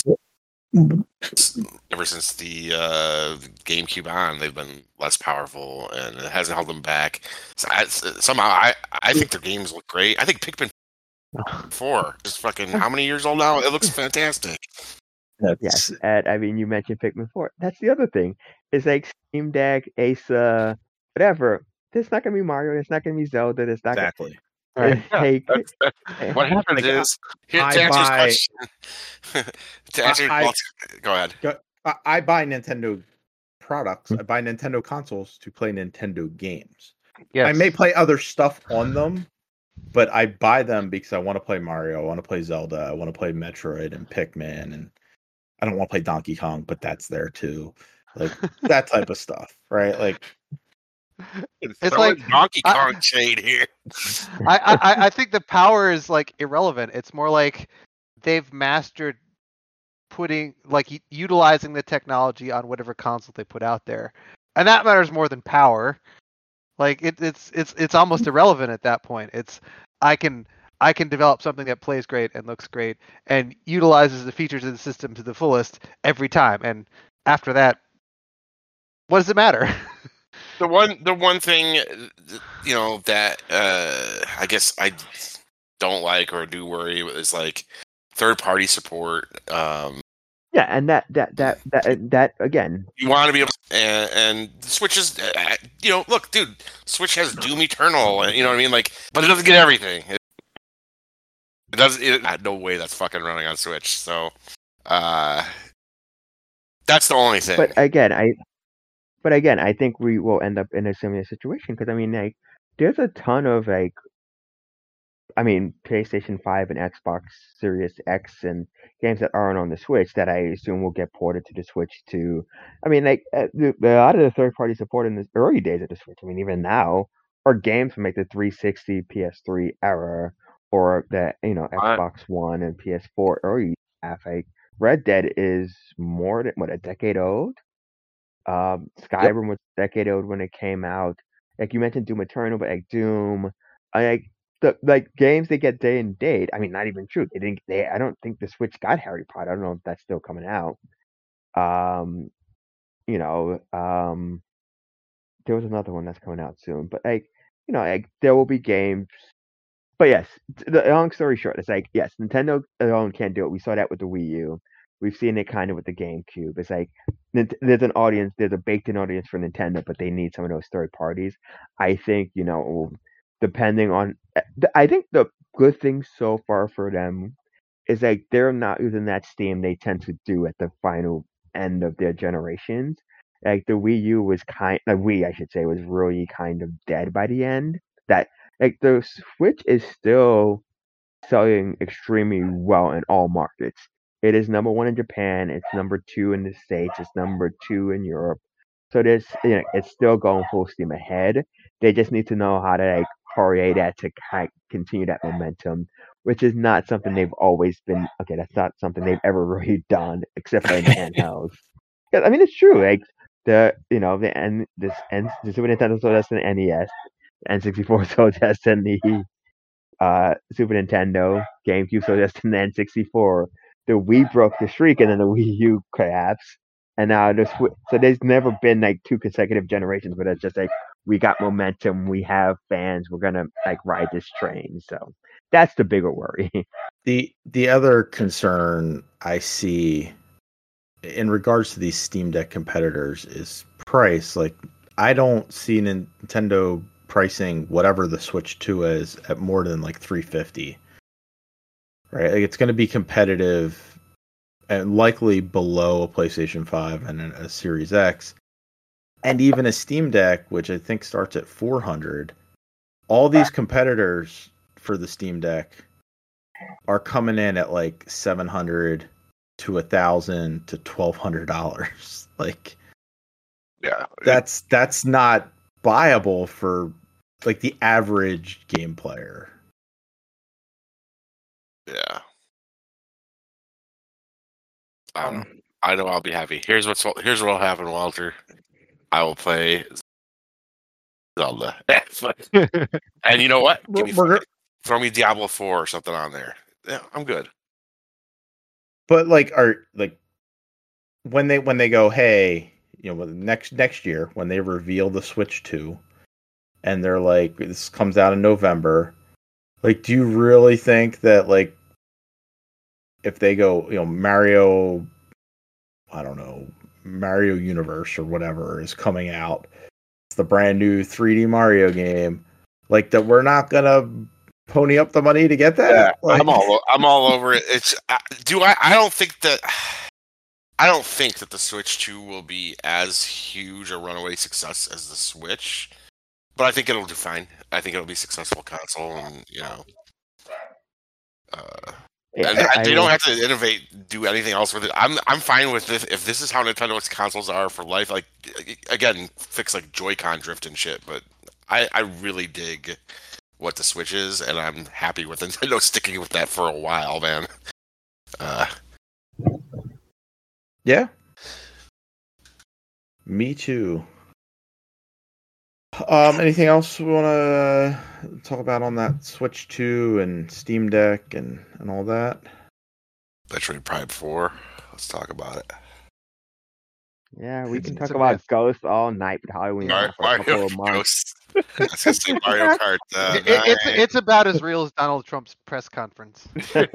Ever since the GameCube on, they've been less powerful, and it hasn't held them back. So I think their games look great. I think Pikmin 4 is fucking how many years old now? It looks fantastic. Yes, and I mean, you mentioned Pikmin 4. That's the other thing. It's like Steam Deck, Asa, whatever. There's not gonna be Mario. There's not gonna be Zelda. There's not exactly. Right. What happens is to answer go ahead. I buy Nintendo products. I buy Nintendo consoles to play Nintendo games. Yes. I may play other stuff on them, but I buy them because I want to play Mario, I want to play Zelda, I want to play Metroid and Pikmin, and I don't want to play Donkey Kong, but that's there too. Like that type of stuff, right? Like It's like Donkey Kong shade here. I think the power is like irrelevant. It's more like they've mastered utilizing the technology on whatever console they put out there, and that matters more than power. Like it's almost irrelevant at that point. It's I can develop something that plays great and looks great and utilizes the features of the system to the fullest every time. And after that, what does it matter? The one thing, that I guess I don't like or do worry is like third-party support. Yeah, and that again. You want to be able to, and Switch is, look, dude, Switch has Doom Eternal, and you know what I mean, like, but it doesn't get everything. It does. No way that's fucking running on Switch. So, that's the only thing. But again, I think we will end up in a similar situation because I mean, like, there's a ton of PlayStation 5 and Xbox Series X and games that aren't on the Switch that I assume will get ported to the Switch too. I mean, like, a lot of the third-party support in the early days of the Switch, I mean, even now, are games from like the 360, PS3 era, or the Xbox One and PS4 early half. Like, Red Dead is more than a decade old. Skyrim was a decade old when it came out. Like you mentioned Doom Eternal, but like Doom, the games they get day and date. I mean, not even true. I don't think the Switch got Harry Potter. I don't know if that's still coming out. There was another one that's coming out soon, but there will be games. But yes, the long story short, it's like yes, Nintendo alone can't do it. We saw that with the Wii U. We've seen it kind of with the GameCube. It's like there's an audience, there's a baked-in audience for Nintendo, but they need some of those third parties. I think depending on, I think the good thing so far for them is like they're not using that steam they tend to do at the final end of their generations. Like the Wii U was Wii, I should say, was really kind of dead by the end. That like the Switch is still selling extremely well in all markets. It is number 1 in Japan. It's number 2 in the States. It's number 2 in Europe. So it's still going full steam ahead. They just need to know how to parlay that to continue that momentum, which is not something they've always been. Okay, that's not something they've ever really done, except for in handhelds. I mean, it's true. Like the Super Nintendo sold less than the NES, the N64 sold less than the Super Nintendo, GameCube sold less than the N64. The Wii broke the streak, and then the Wii U collapsed. And now so there's never been like 2 consecutive generations where it's just like we got momentum, we have fans, we're gonna ride this train. So that's the bigger worry. The other concern I see in regards to these Steam Deck competitors is price. Like I don't see Nintendo pricing whatever the Switch 2 is at more than like $350. Right? Like it's going to be competitive and likely below a PlayStation 5 and a Series X. And even a Steam Deck, which I think starts at $400. All these competitors for the Steam Deck are coming in at like $700 to $1,000 to $1,200. Like, yeah, that's not viable for like the average game player. Yeah. I know I'll be happy. Here's what'll happen, Walter. I will play Zelda. And you know what? Throw me Diablo 4 or something on there. Yeah, I'm good. But when they go, hey, next year when they reveal the Switch 2 and they're like, this comes out in November, like, do you really think that like if they go, Mario, I don't know, Mario Universe or whatever is coming out, it's the brand new 3D Mario game, like that we're not gonna pony up the money to get that? Yeah, like, I'm all over it. I don't think that the Switch 2 will be as huge a runaway success as the Switch. but I think it'll do fine. I think it'll be a successful console, and they don't have to innovate, do anything else with it. I'm fine with this. If this is how Nintendo's consoles are for life, like again, fix like Joy-Con drift and shit. But I really dig what the Switch is, and I'm happy with Nintendo sticking with that for a while, man. Yeah. Me too. Anything else we want to talk about on that Switch 2 and Steam Deck and all that? Metroid Prime 4. Let's talk about it. Yeah, we can talk about Ghosts all night, but Halloween for a couple of months. I was gonna say Mario Kart. It's about as real as Donald Trump's press conference.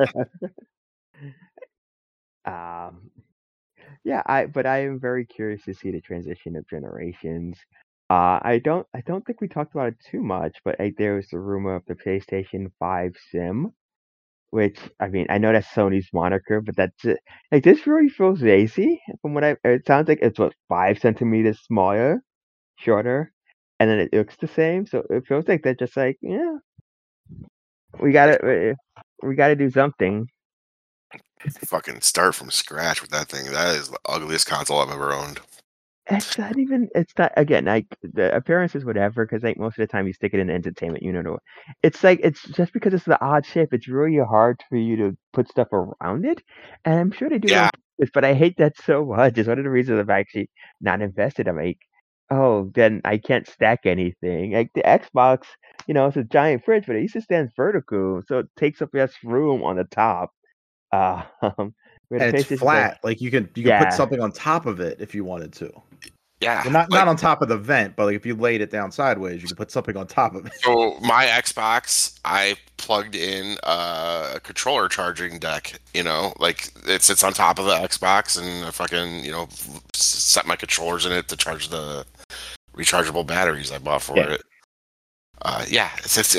Yeah, but I am very curious to see the transition of generations. I don't think we talked about it too much, but there was the rumor of the PlayStation 5 Sim, which I mean I know that's Sony's moniker, but that's like this really feels lazy. From what it sounds like it's 5 centimeters smaller, shorter, and then it looks the same. So it feels like they're just like, yeah, we gotta do something. Fucking start from scratch with that thing. That is the ugliest console I've ever owned. It's not again like the appearances whatever, because like most of the time you stick it in the entertainment unit, or it's like it's just because it's the odd shape, it's really hard for you to put stuff around it, and I'm sure they do it on purpose, but I hate that so much. It's one of the reasons I've actually not invested. I'm like, oh, then I can't stack anything. Like the Xbox, it's a giant fridge, but it used to stand vertical, so it takes up less room on the top. And it's flat. Like you can put something on top of it if you wanted to. Yeah. Well, not on top of the vent, but like if you laid it down sideways, you could put something on top of it. So my Xbox, I plugged in a controller charging deck. Like it sits on top of the Xbox, and I fucking set my controllers in it to charge the rechargeable batteries I bought for it. It's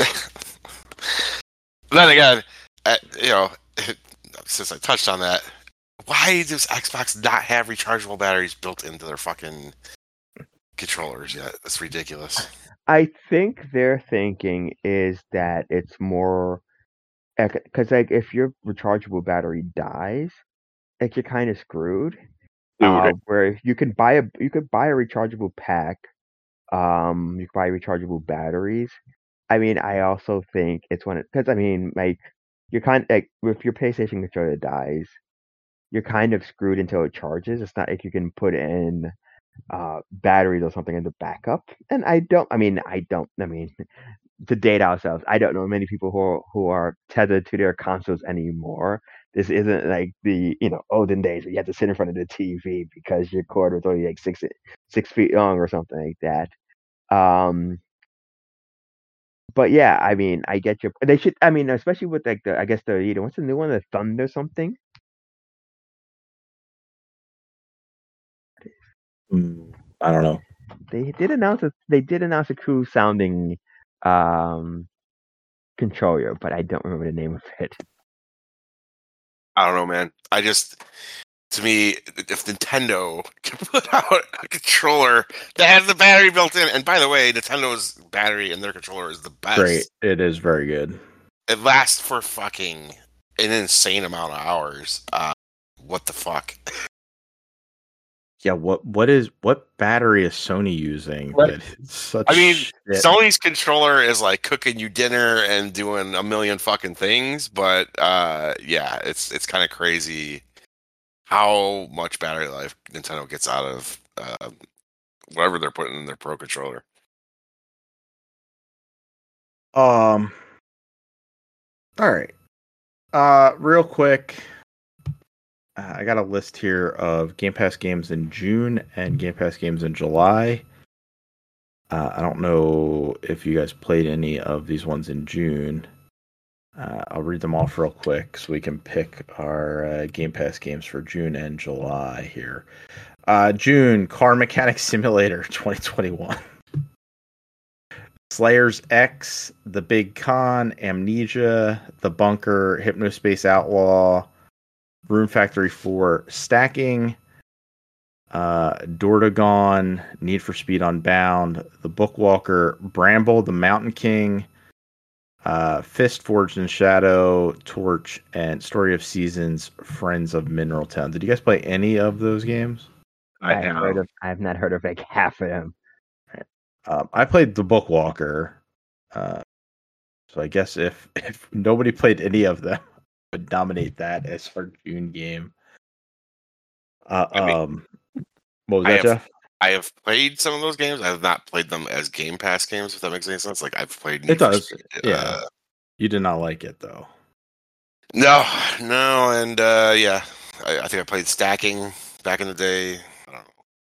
then again, since I touched on that, why does Xbox not have rechargeable batteries built into their fucking controllers yet? That's ridiculous. I think their thinking is that it's more because like if your rechargeable battery dies, like you're kind of screwed. Where you could buy a rechargeable pack, you can buy rechargeable batteries. I mean, I also think it's because I mean, like you're kind of like if your PlayStation controller dies, you're kind of screwed until it charges. It's not like you can put in batteries or something in the backup. And I mean, to date ourselves, I don't know many people who are tethered to their consoles anymore. This isn't like the olden days where you had to sit in front of the TV because your cord was only like 6 feet long or something like that. But yeah, I mean, I get your. They should. I mean, especially with like I guess what's the new one, the Thunder something. I don't know. They did announce a cool sounding controller, but I don't remember the name of it. I don't know, man. To me, if Nintendo can put out a controller that has the battery built in, and by the way, Nintendo's battery in their controller is the best. Great. It is very good. It lasts for fucking an insane amount of hours. What the fuck? Yeah, what battery is Sony using? Sony's controller is like cooking you dinner and doing a million fucking things, but it's kind of crazy how much battery life Nintendo gets out of whatever they're putting in their Pro controller. All right. Real quick. I got a list here of Game Pass games in June and Game Pass games in July. I don't know if you guys played any of these ones in June. I'll read them off real quick so we can pick our Game Pass games for June and July here. June, Car Mechanic Simulator 2021. Slayers X, The Big Con, Amnesia, The Bunker, Hypnospace Outlaw, Room Factory 4 Stacking, Dordogon, Need for Speed Unbound, The Bookwalker, Bramble, The Mountain King, Fist Forged in Shadow, Torch, and Story of Seasons, Friends of Mineral Town. Did you guys play any of those games? I have not heard of like half of them. I played The Bookwalker. So I guess if nobody played any of them, I would nominate that as our June game. What was that, Jeff? I have played some of those games. I have not played them as Game Pass games, if that makes any sense. Like I've played Need It does. for Speed, Yeah. You did not like it though. No, and yeah. I think I played Stacking back in the day. I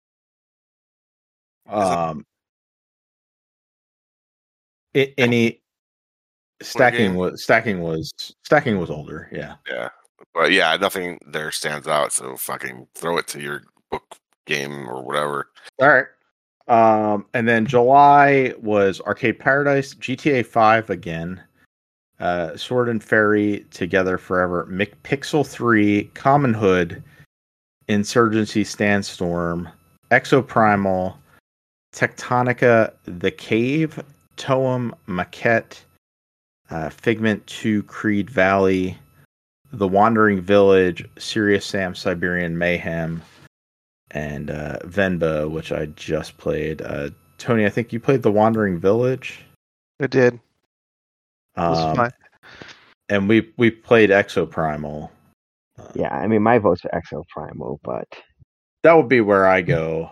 don't know. Any stacking was older, yeah. Yeah. But yeah, nothing there stands out, so fucking throw it to your book game or whatever. All right. And then July was Arcade Paradise, GTA 5 again, Sword and Fairy, Together Forever, McPixel 3, Common Hood, Insurgency Sandstorm, Exoprimal, Tectonica, The Cave, Toem, Maquette, Figment 2, Creed Valley, The Wandering Village, Serious Sam Siberian Mayhem, and Venba, which I just played. Tony, I think you played The Wandering Village. I did. It was fine. And we played Exoprimal. Yeah, I mean, my vote's for Exoprimal, but that would be where I go.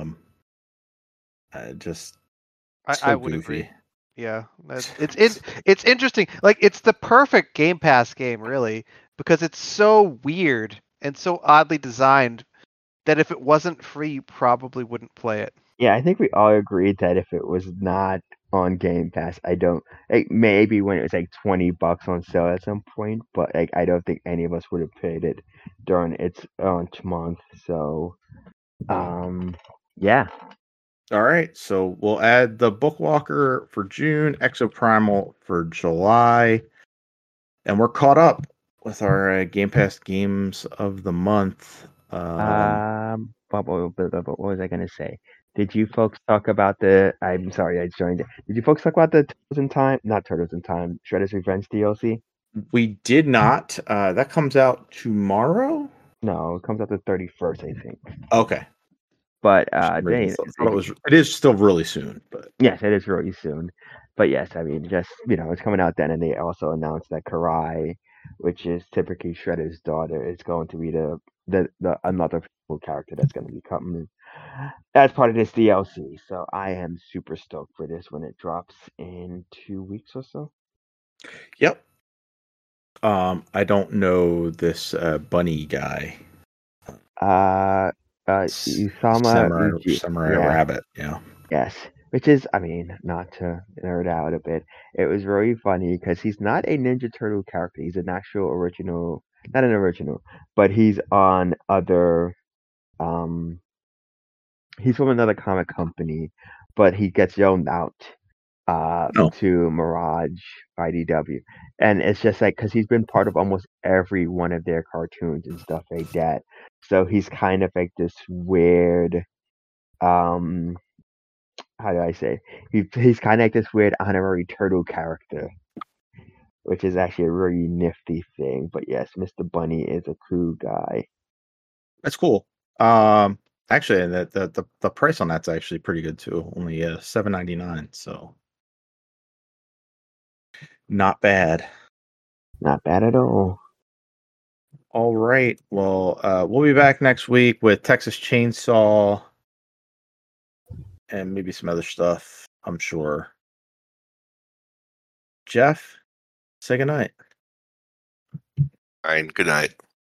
I would agree. Yeah, it's interesting. Like it's the perfect Game Pass game, really, because it's so weird and so oddly designed that if it wasn't free, you probably wouldn't play it. Yeah, I think we all agreed that if it was not on Game Pass, maybe when it was like $20 on sale at some point, but like I don't think any of us would have paid it during its launch month. So, yeah. All right, so we'll add the Bookwalker for June, Exoprimal for July, and we're caught up with our Game Pass games of the month. What was I going to say? Did you folks talk about I'm sorry, I joined it. Did you folks talk about the not Turtles in Time, Shredder's Revenge DLC? We did not. That comes out tomorrow? No, it comes out the 31st, I think. Okay. But it is still really soon. But yes, it is really soon. But yes, I mean, just it's coming out then, and they also announced that Karai, which is typically Shredder's daughter, is going to be the another character that's going to be coming as part of this DLC. So I am super stoked for this when it drops in 2 weeks or so. Yep. I don't know this bunny guy. Samurai Rabbit, yeah. Yes, which is, I mean, not to nerd out a bit, it was really funny because he's not a Ninja Turtle character. He's an actual original, not an original, but he's on other, he's from another comic company, but he gets loaned out to Mirage IDW. And it's just like, because he's been part of almost every one of their cartoons and stuff like that. So he's kind of like this weird, how do I say? He's kind of like this weird honorary turtle character, which is actually a really nifty thing. But yes, Mr. Bunny is a cool guy. That's cool. Actually, the price on that's actually pretty good too. Only $7.99, so not bad. Not bad at all. All right. Well, we'll be back next week with Texas Chainsaw and maybe some other stuff, I'm sure. Jeff, say goodnight. All right, good night.